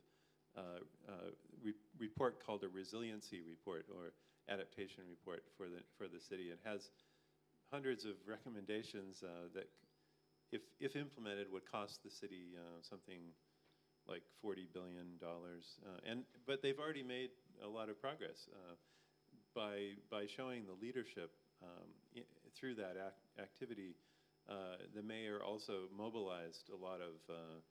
report called a resiliency report or adaptation report for the city. It has hundreds of recommendations that, if implemented, would cost the city something like $40 billion. But they've already made a lot of progress by showing the leadership through that activity. The mayor also mobilized a lot of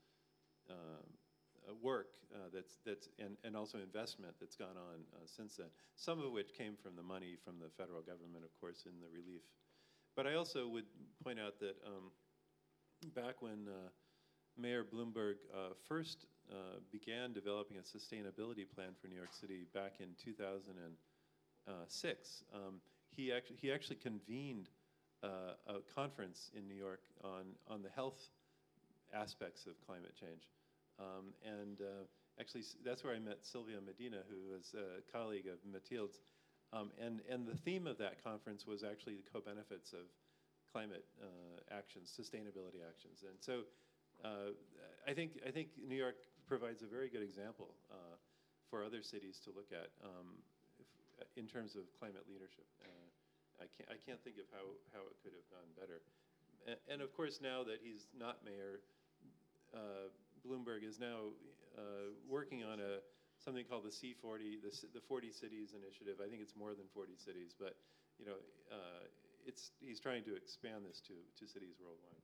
work and also investment that's gone on since then. Some of which came from the money from the federal government, of course, in the relief. But I also would point out that back when Mayor Bloomberg first began developing a sustainability plan for New York City back in 2006, he actually convened a conference in New York on the health aspects of climate change. Actually, that's where I met Sylvia Medina, who was a colleague of Mathilde's. And the theme of that conference was actually the co-benefits of climate actions, sustainability actions. And so I think New York provides a very good example for other cities to look at in terms of climate leadership. I can't think of how it could have gone better. And of course, now that he's not mayor, Bloomberg is now working on something called the C40, the 40 Cities Initiative. I think it's more than 40 cities, but he's trying to expand this to cities worldwide.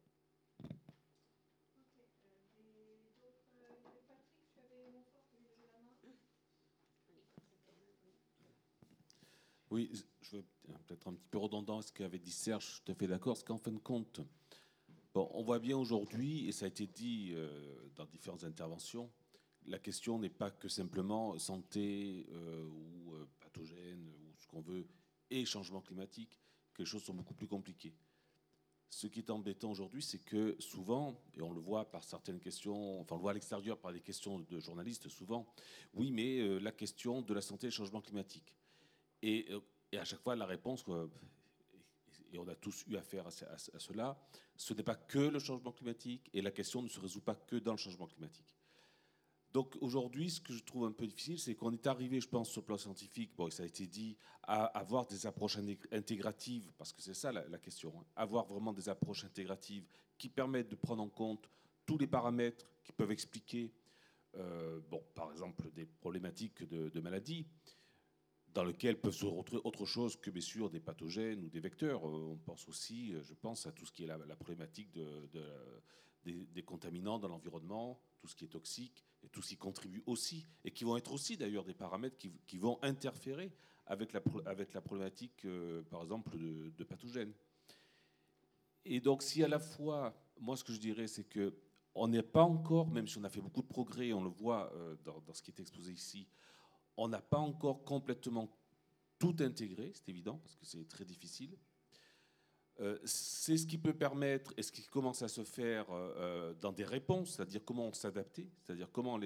Oui, je veux peut-être un petit peu redondant à ce qu'avait dit Serge, je suis tout à fait d'accord, parce qu'en fin de compte, bon, on voit bien aujourd'hui, et ça a été dit dans différentes interventions, la question n'est pas que simplement santé ou pathogène ou ce qu'on veut, et changement climatique, que les choses sont beaucoup plus compliquées. Ce qui est embêtant aujourd'hui, c'est que souvent, et on le voit par certaines questions, enfin on le voit à l'extérieur par des questions de journalistes souvent, oui, mais la question de la santé et le changement climatique. Et à chaque fois, la réponse, et on a tous eu affaire à cela, ce n'est pas que le changement climatique, et la question ne se résout pas que dans le changement climatique. Donc aujourd'hui, ce que je trouve un peu difficile, c'est qu'on est arrivé, je pense, sur le plan scientifique, bon, ça a été dit, à avoir des approches intégratives, parce que c'est ça la question, hein, avoir vraiment des approches intégratives qui permettent de prendre en compte tous les paramètres qui peuvent expliquer, bon, par exemple, des problématiques de maladies, dans lesquels peuvent se retrouver autre chose que, bien sûr, des pathogènes ou des vecteurs. On pense aussi, je pense, à tout ce qui est la problématique des contaminants dans l'environnement, tout ce qui est toxique, et tout ce qui contribue aussi, et qui vont être aussi, d'ailleurs, des paramètres qui vont interférer avec la problématique, par exemple, de pathogènes. Et donc, si à la fois, moi, ce que je dirais, c'est qu'on n'est pas encore, même si on a fait beaucoup de progrès, on le voit dans ce qui est exposé ici, on n'a pas encore complètement tout intégré, c'est évident, parce que c'est très difficile. C'est ce qui peut permettre, et ce qui commence à se faire dans des réponses, c'est-à-dire comment s'adapter, c'est-à-dire comment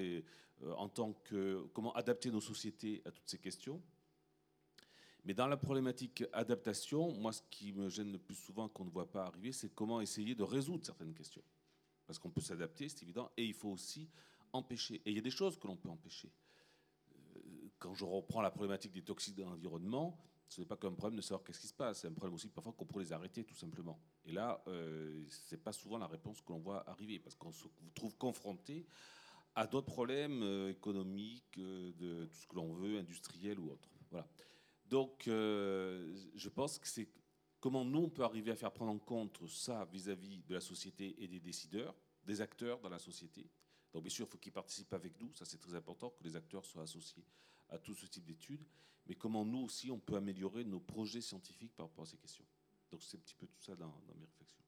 adapter nos sociétés à toutes ces questions. Mais dans la problématique adaptation, moi, ce qui me gêne le plus souvent, qu'on ne voit pas arriver, c'est comment essayer de résoudre certaines questions. Parce qu'on peut s'adapter, c'est évident, et il faut aussi empêcher. Et il y a des choses que l'on peut empêcher. Quand je reprends la problématique des toxiques dans l'environnement, ce n'est pas qu'un problème de savoir qu'est-ce qui se passe, c'est un problème aussi parfois qu'on pourrait les arrêter tout simplement. Et là, ce n'est pas souvent la réponse que l'on voit arriver, parce qu'on se trouve confronté à d'autres problèmes économiques, de tout ce que l'on veut, industriels ou autres. Voilà. Donc, je pense que c'est comment nous, on peut arriver à faire prendre en compte ça vis-à-vis de la société et des décideurs, des acteurs dans la société. Donc bien sûr, il faut qu'ils participent avec nous, ça c'est très important, que les acteurs soient associés à tout ce type d'études, mais comment nous aussi, on peut améliorer nos projets scientifiques par rapport à ces questions. Donc c'est un petit peu tout ça dans mes réflexions.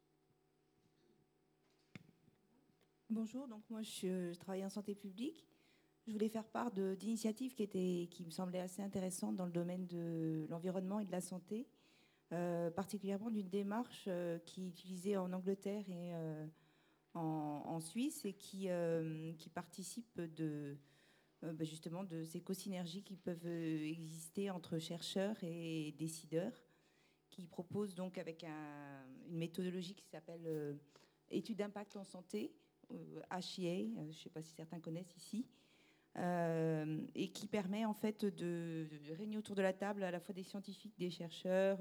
Bonjour, donc moi je travaille en santé publique. Je voulais faire part d'initiatives qui me semblaient assez intéressantes dans le domaine de l'environnement et de la santé, particulièrement d'une démarche qui est utilisée en Angleterre et en Suisse et qui participe justement de ces co-synergies qui peuvent exister entre chercheurs et décideurs, qui proposent donc avec une méthodologie qui s'appelle étude d'impact en santé, HIA, je ne sais pas si certains connaissent ici, et qui permet en fait de réunir autour de la table à la fois des scientifiques, des chercheurs,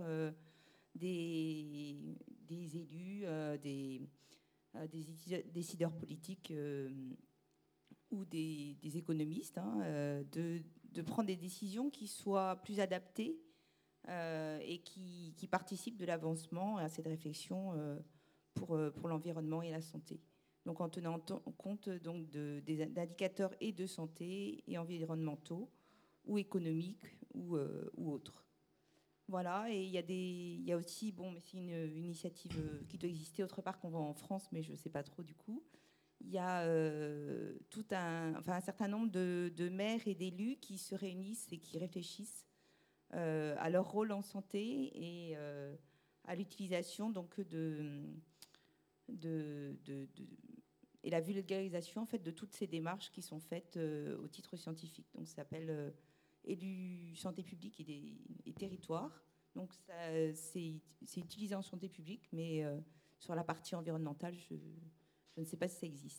des élus, des décideurs politiques ou des économistes, de prendre des décisions qui soient plus adaptées et qui participent de l'avancement à cette réflexion pour l'environnement et la santé. Donc en tenant compte donc des indicateurs et de santé et environnementaux ou économiques ou autres. Voilà, et il y a aussi, bon, mais c'est une initiative qui doit exister autre part qu'on voit en France, mais je ne sais pas trop du coup. Il y a un certain nombre de maires et d'élus qui se réunissent et qui réfléchissent à leur rôle en santé et à l'utilisation donc et la vulgarisation en fait de toutes ces démarches qui sont faites au titre scientifique. Donc ça s'appelle Élus santé publique et territoire. Donc c'est utilisé en santé publique, mais sur la partie environnementale, je ne sais pas si ça existe.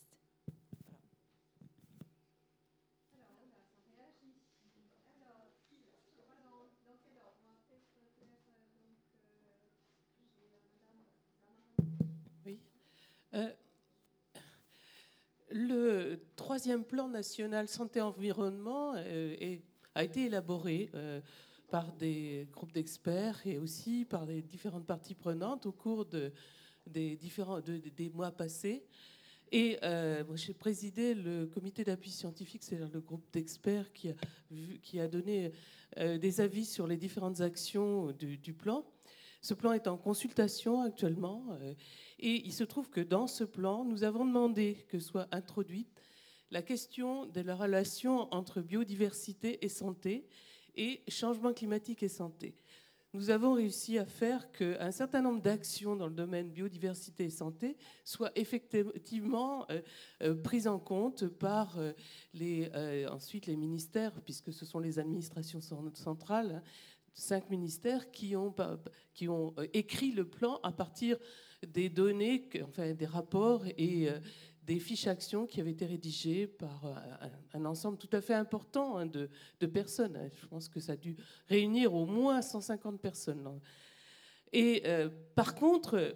Oui. Le troisième plan national santé-environnement a été élaboré par des groupes d'experts et aussi par les différentes parties prenantes au cours des mois passés. Et moi, j'ai présidé le comité d'appui scientifique, c'est-à-dire le groupe d'experts qui a donné des avis sur les différentes actions du plan. Ce plan est en consultation actuellement et il se trouve que dans ce plan, nous avons demandé que soit introduite la question de la relation entre biodiversité et santé et changement climatique et santé. Nous avons réussi à faire qu'un certain nombre d'actions dans le domaine biodiversité et santé soient effectivement prises en compte par ensuite les ministères, puisque ce sont les administrations centrales, 5 ministères qui ont écrit le plan à partir des données, enfin des rapports et des fiches actions qui avaient été rédigées par un ensemble tout à fait important de personnes. Je pense que ça a dû réunir au moins 150 personnes. Et par contre,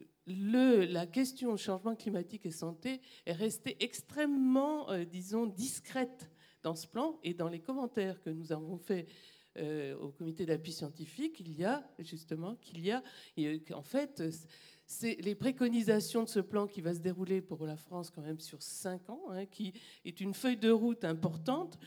la question changement climatique et santé est restée extrêmement, disons, discrète dans ce plan. Et dans les commentaires que nous avons faits au comité d'appui scientifique, il y a justement qu'en fait, c'est les préconisations de ce plan qui va se dérouler pour la France quand même sur 5 ans, qui est une feuille de route importante,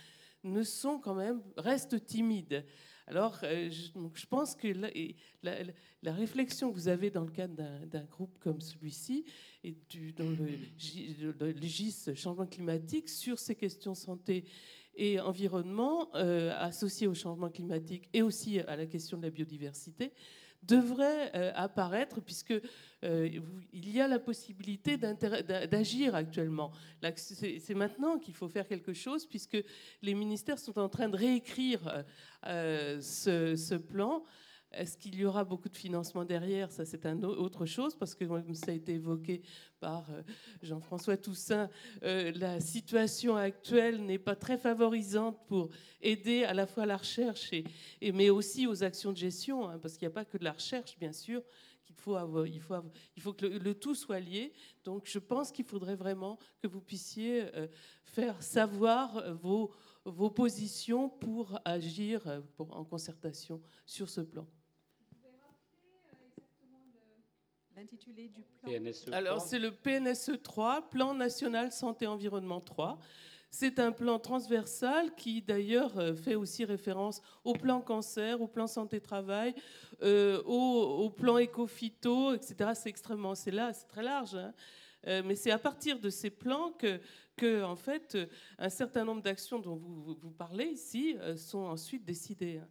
restent timides. Alors, je pense que la réflexion que vous avez dans le cadre d'un groupe comme celui-ci, et dans le GIS changement climatique, sur ces questions santé et environnement, associées au changement climatique et aussi à la question de la biodiversité, devrait apparaître, puisque il y a la possibilité d'agir actuellement. C'est maintenant qu'il faut faire quelque chose, puisque les ministères sont en train de réécrire ce plan. Est-ce qu'il y aura beaucoup de financement derrière? Ça, c'est autre chose, parce que, comme ça a été évoqué par Jean-François Toussaint, la situation actuelle n'est pas très favorisante pour aider à la fois à la recherche, mais aussi aux actions de gestion, parce qu'il n'y a pas que de la recherche, bien sûr, il faut que le tout soit lié. Donc, je pense qu'il faudrait vraiment que vous puissiez faire savoir vos positions pour agir en concertation sur ce plan. L'intitulé du plan. PNSE. Alors, c'est le PNSE 3, Plan National Santé Environnement 3. C'est un plan transversal qui, d'ailleurs, fait aussi référence au plan cancer, au plan santé-travail, au plan éco-phyto, etc. C'est très large. Mais c'est à partir de ces plans que en fait, un certain nombre d'actions dont vous parlez ici sont ensuite décidées.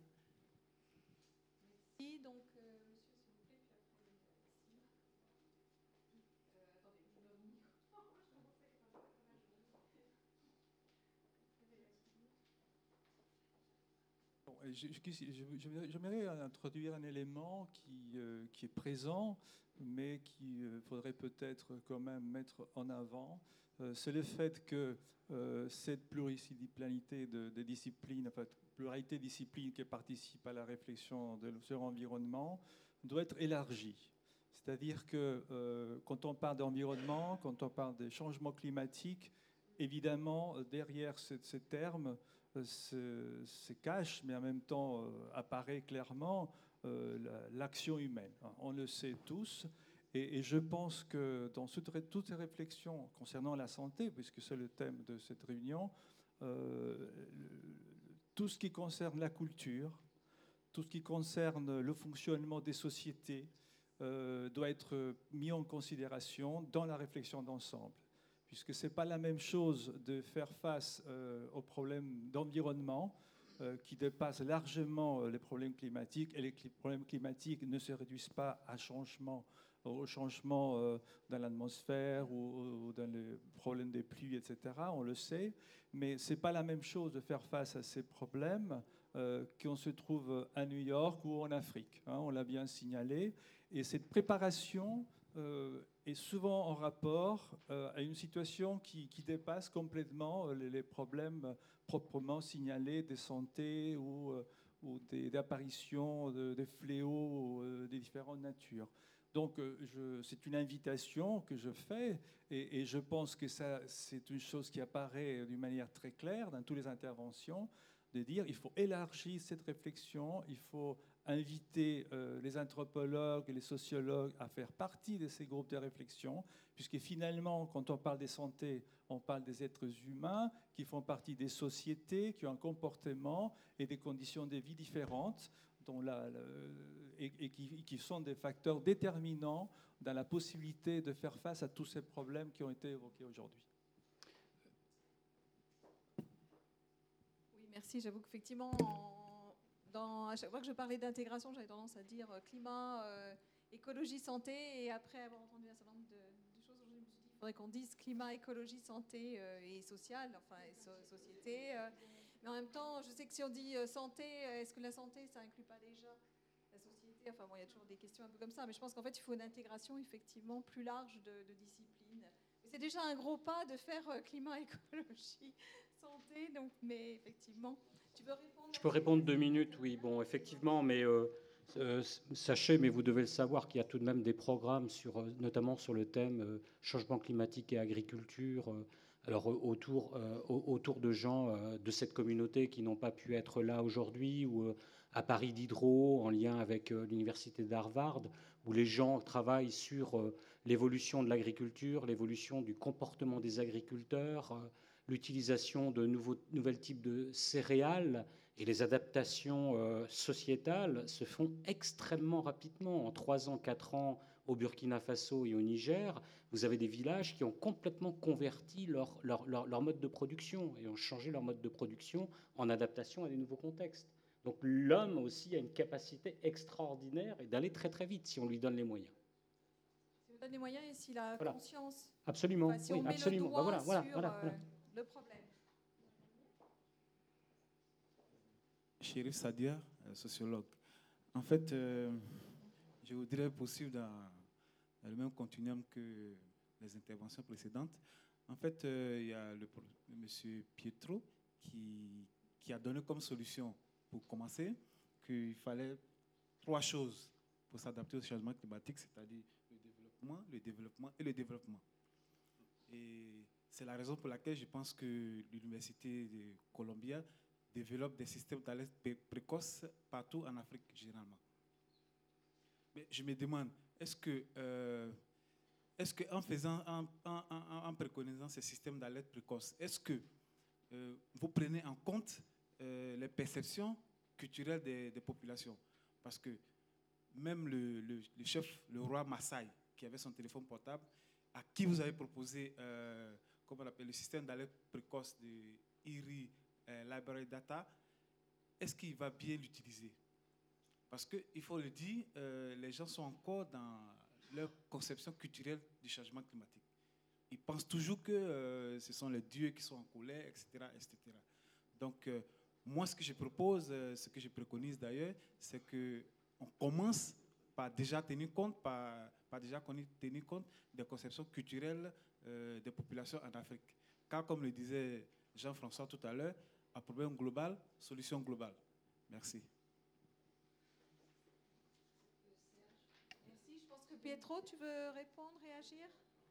J'aimerais introduire un élément qui est présent, mais qu'il faudrait peut-être quand même mettre en avant. C'est le fait que cette pluridisciplinarité des disciplines, enfin, pluralité de disciplines qui participent à la réflexion sur l'environnement doit être élargie. C'est-à-dire que quand on parle d'environnement, quand on parle des changements climatiques, évidemment, derrière ces termes, se cache, mais en même temps apparaît clairement l'action humaine. On le sait tous. Et je pense que dans toutes ces réflexions concernant la santé, puisque c'est le thème de cette réunion, tout ce qui concerne la culture, tout ce qui concerne le fonctionnement des sociétés doit être mis en considération dans la réflexion d'ensemble. Puisque ce n'est pas la même chose de faire face aux problèmes d'environnement qui dépassent largement les problèmes climatiques. Et les problèmes climatiques ne se réduisent pas au changement dans l'atmosphère ou dans les problèmes des pluies, etc. On le sait. Mais ce n'est pas la même chose de faire face à ces problèmes qu'on se trouve à New York ou en Afrique. On l'a bien signalé. Et cette préparation est souvent en rapport à une situation qui dépasse complètement les problèmes proprement signalés de santé ou d'apparition des fléaux, des différentes natures. Donc, c'est une invitation que je fais, et je pense que c'est une chose qui apparaît d'une manière très claire dans toutes les interventions, de dire il faut élargir cette réflexion, il faut inviter les anthropologues et les sociologues à faire partie de ces groupes de réflexion, puisque finalement, quand on parle des santé, on parle des êtres humains qui font partie des sociétés, qui ont un comportement et des conditions de vie différentes, et qui sont des facteurs déterminants dans la possibilité de faire face à tous ces problèmes qui ont été évoqués aujourd'hui. Oui, merci. J'avoue qu'effectivement, à chaque fois que je parlais d'intégration, j'avais tendance à dire climat, écologie, santé, et après avoir entendu un certain nombre de choses, je me suis dit qu'il faudrait qu'on dise climat, écologie, santé et social, enfin et société. Mais en même temps, je sais que si on dit santé, est-ce que la santé, ça inclut pas déjà la société? Enfin bon, il y a toujours des questions un peu comme ça, mais je pense qu'en fait, il faut une intégration effectivement plus large de disciplines. C'est déjà un gros pas de faire climat, écologie, santé, donc, mais effectivement, tu veux répondre? Je peux répondre 2 minutes, oui. Bon, effectivement, mais sachez, mais vous devez le savoir, qu'il y a tout de même des programmes, notamment sur le thème changement climatique et agriculture, alors autour de gens de cette communauté qui n'ont pas pu être là aujourd'hui, ou à Paris Diderot, en lien avec l'université d'Harvard, où les gens travaillent sur l'évolution de l'agriculture, l'évolution du comportement des agriculteurs, l'utilisation de nouvelles types de céréales, et les adaptations sociétales se font extrêmement rapidement. En 3 ans, 4 ans, au Burkina Faso et au Niger, vous avez des villages qui ont complètement converti leur mode de production et ont changé leur mode de production en adaptation à des nouveaux contextes. Donc l'homme aussi a une capacité extraordinaire et d'aller très très vite si on lui donne les moyens. Si on donne les moyens et s'il a conscience. Absolument, Enfin, si on met absolument. le doigt Voilà. sur le problème. Chérif Sadia, sociologue. En fait, je voudrais poursuivre dans le même continuum que les interventions précédentes. En fait, il y a M. Pietro qui a donné comme solution, pour commencer, qu'il fallait 3 choses pour s'adapter au changement climatique, c'est-à-dire le développement, le développement et le développement. Et c'est la raison pour laquelle je pense que l'Université de Columbia développe des systèmes d'alerte précoce partout en Afrique, généralement. Mais je me demande, est-ce que en préconisant ces systèmes d'alerte précoce, est-ce que vous prenez en compte les perceptions culturelles des populations? Parce que même le chef, le roi Maasai, qui avait son téléphone portable, à qui vous avez proposé comment on appelle, le système d'alerte précoce de IRI Library Data, est-ce qu'il va bien l'utiliser? Parce qu'il faut le dire, les gens sont encore dans leur conception culturelle du changement climatique. Ils pensent toujours que ce sont les dieux qui sont en colère, etc. etc. Donc, moi, ce que je propose, ce que je préconise d'ailleurs, c'est qu'on commence par déjà tenir compte des conceptions culturelles des populations en Afrique. Car, comme le disait Jean-François tout à l'heure, un problème global, solution globale. Merci. Merci. Je pense que Pietro, tu veux répondre, réagir?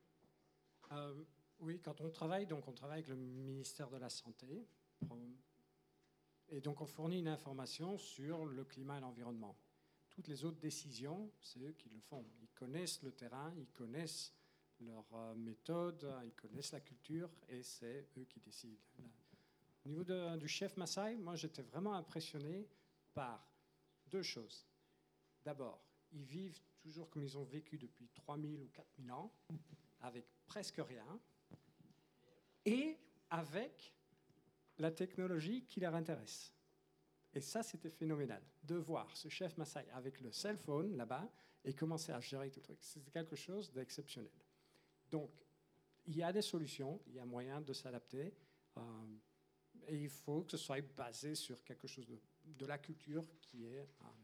Oui, quand on travaille avec le ministère de la Santé. Et donc on fournit une information sur le climat et l'environnement. Toutes les autres décisions, c'est eux qui le font. Ils connaissent le terrain, ils connaissent leurs méthodes, ils connaissent la culture et c'est eux qui décident. Au niveau du chef Maasai, moi j'étais vraiment impressionné par 2 choses. D'abord, ils vivent toujours comme ils ont vécu depuis 3000 ou 4000 ans, avec presque rien, et avec la technologie qui leur intéresse. Et ça, c'était phénoménal, de voir ce chef Maasai avec le cell phone là-bas et commencer à gérer tout le truc. C'est quelque chose d'exceptionnel. Donc, il y a des solutions, il y a moyen de s'adapter, et il faut que ce soit basé sur quelque chose de la culture qui est...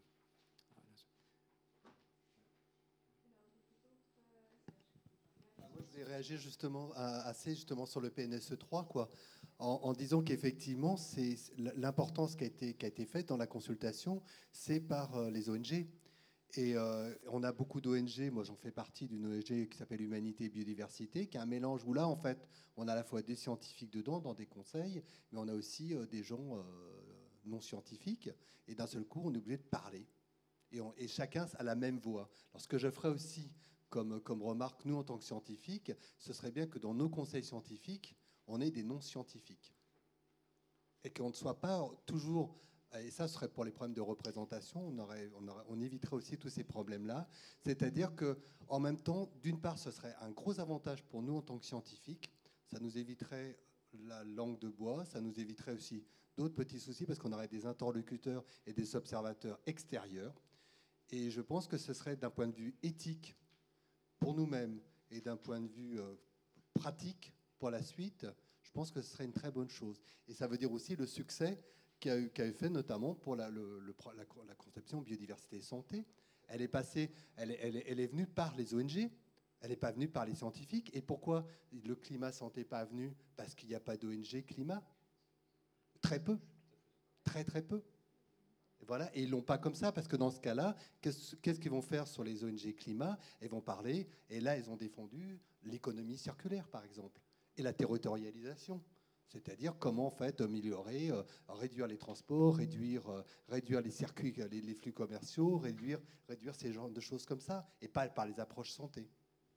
Moi, je voulais réagir justement sur le PNSE 3, quoi, en disant qu'effectivement, l'importance qui a été faite dans la consultation, c'est par les ONG. Et on a beaucoup d'ONG, moi j'en fais partie d'une ONG qui s'appelle Humanité et Biodiversité, qui est un mélange où là, en fait, on a à la fois des scientifiques dedans, dans des conseils, mais on a aussi des gens non scientifiques. Et d'un seul coup, on est obligé de parler. Et chacun a la même voix. Alors, ce que je ferais aussi comme remarque, nous, en tant que scientifiques, ce serait bien que dans nos conseils scientifiques, on ait des non-scientifiques. Et qu'on ne soit pas toujours... Et ça, ce serait pour les problèmes de représentation, on éviterait aussi tous ces problèmes-là. C'est-à-dire qu'en même temps, d'une part, ce serait un gros avantage pour nous en tant que scientifiques. Ça nous éviterait la langue de bois, ça nous éviterait aussi d'autres petits soucis parce qu'on aurait des interlocuteurs et des observateurs extérieurs. Et je pense que ce serait d'un point de vue éthique pour nous-mêmes et d'un point de vue pratique pour la suite, je pense que ce serait une très bonne chose. Et ça veut dire aussi le succès qu'a eu fait notamment pour la conception biodiversité et santé. Elle est passée, elle est venue par les ONG, elle n'est pas venue par les scientifiques. Et pourquoi le climat santé n'est pas venu? Parce qu'il n'y a pas d'ONG climat. Très peu. Très peu. Et voilà, et ils ne l'ont pas comme ça, parce que dans ce cas-là, qu'est-ce qu'ils vont faire sur les ONG climat? Ils vont parler, et là, ils ont défendu l'économie circulaire, par exemple, et la territorialisation. C'est-à-dire comment en fait améliorer, réduire les transports, réduire les circuits, les flux commerciaux, réduire ces genres de choses comme ça, et pas par les approches santé.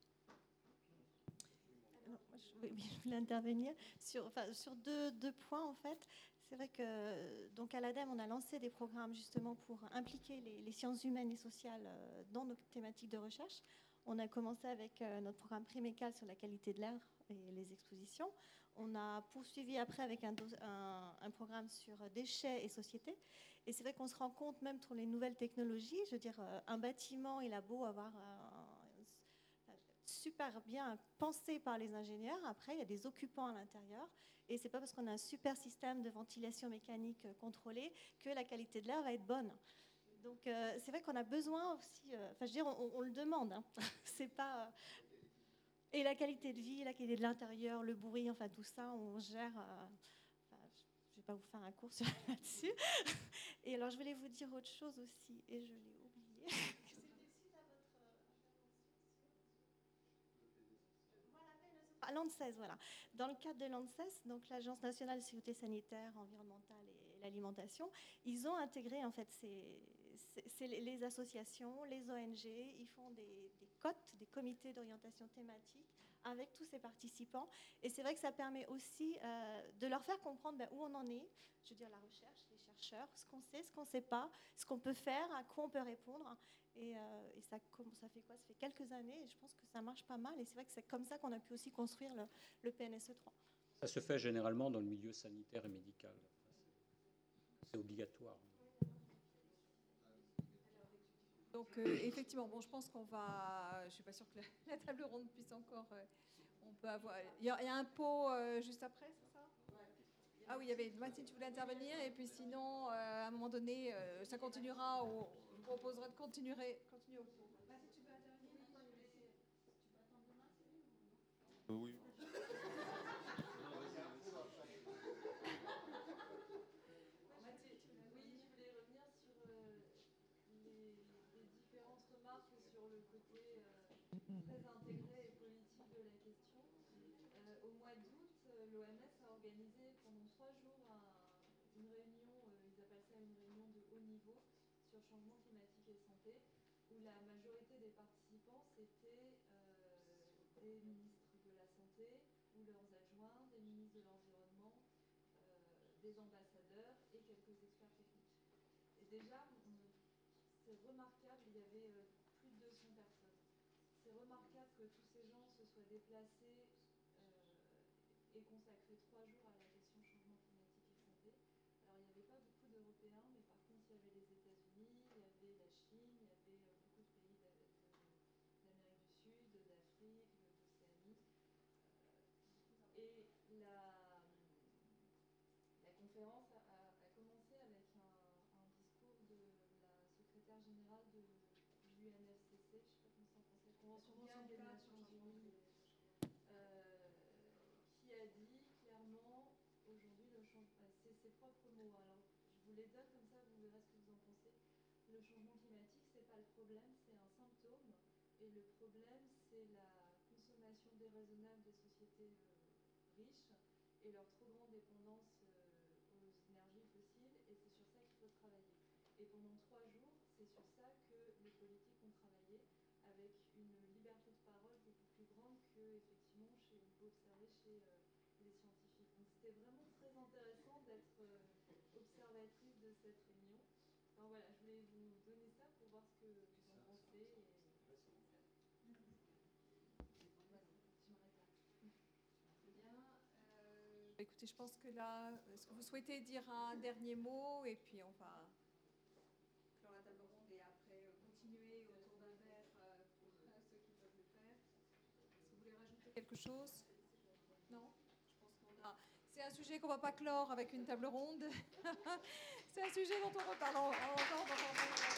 Alors, je voulais intervenir sur deux points en fait. C'est vrai que donc à l'ADEME, on a lancé des programmes justement pour impliquer les sciences humaines et sociales dans nos thématiques de recherche. On a commencé avec notre programme Primécal sur la qualité de l'air et les expositions. On a poursuivi après avec un programme sur déchets et société. Et c'est vrai qu'on se rend compte, même pour les nouvelles technologies, je veux dire, un bâtiment, il a beau avoir super bien pensé par les ingénieurs. Après, il y a des occupants à l'intérieur. Et c'est pas parce qu'on a un super système de ventilation mécanique contrôlé que la qualité de l'air va être bonne. Donc, c'est vrai qu'on a besoin aussi... je veux dire, on le demande. Hein. C'est pas... Et la qualité de vie, la qualité de l'intérieur, le bruit, enfin tout ça, on gère. Je ne vais pas vous faire un cours là-dessus. Et alors, je voulais vous dire autre chose aussi, et je l'ai oublié. L'ANSES, voilà. Dans le cadre de l'ANSES, donc l'Agence nationale de sécurité sanitaire, environnementale et l'alimentation, ils ont intégré en fait les associations, les ONG, ils font des cotes, des comités d'orientation thématique avec tous ces participants. Et c'est vrai que ça permet aussi de leur faire comprendre où on en est, je veux dire la recherche, les chercheurs, ce qu'on sait, ce qu'on ne sait pas, ce qu'on peut faire, à quoi on peut répondre. Et ça fait quoi? Ça fait quelques années et je pense que ça marche pas mal. Et c'est vrai que c'est comme ça qu'on a pu aussi construire le PNSE 3. Ça se fait généralement dans le milieu sanitaire et médical. C'est obligatoire. Donc effectivement, bon, je pense qu'on va... Je ne suis pas sûre que la table ronde puisse encore... on peut avoir... Il y a un pot juste après, c'est ça? Ah oui, il y avait Mathilde, tu voulais intervenir. Et puis sinon, à un moment donné, ça continuera. Je vous proposerai de continuer au pot. Mathilde, tu peux intervenir? Tu peux attendre demain, c'est Oui. Très intégré et politique de la question. Au mois d'août, l'OMS a organisé pendant 3 jours une réunion, ils appellent ça une réunion de haut niveau sur changement climatique et santé, où la majorité des participants, c'était des ministres de la santé ou leurs adjoints, des ministres de l'environnement, des ambassadeurs et quelques experts techniques. Et déjà, c'est remarquable, il y avait plus de 200 personnes. C'est remarquable que tous ces gens se soient déplacés et consacré 3 jours à la question changement climatique et santé. Alors, il n'y avait pas beaucoup d'Européens, mais par contre, il y avait les États-Unis, il y avait la Chine, il y avait beaucoup de pays d'Amérique du Sud, d'Afrique, d'Océanie. Et la conférence a commencé avec un discours de la secrétaire générale de l'UNFCCC, je ne sais pas comment c'est en français, Convention des Nations Unies, qui a dit clairement, aujourd'hui, c'est ses propres mots, alors je vous les donne comme ça, vous verrez ce que vous en pensez. Le changement climatique, c'est pas le problème, c'est un symptôme. Et le problème, c'est la consommation déraisonnable des sociétés riches et leur trop grande dépendance aux énergies fossiles. Et c'est sur ça qu'il faut travailler. Et pendant 3 jours, c'est sur ça que les politiques ont travaillé, avec une liberté de parole beaucoup plus grande que, effectivement, on peut observer chez les scientifiques. Donc c'était vraiment très intéressant d'être observatrice de cette réunion. Alors voilà, je voulais vous donner ça pour voir ce que vous en pensez. Écoutez, je pense que là, est-ce que vous souhaitez dire un dernier mot et puis on va clore la table ronde et après continuer autour d'un verre pour ceux qui peuvent le faire. Est-ce que vous voulez rajouter quelque chose? Non? Je pense qu'on a... C'est un sujet qu'on ne va pas clore avec une table ronde. C'est un sujet dont on reparle encore.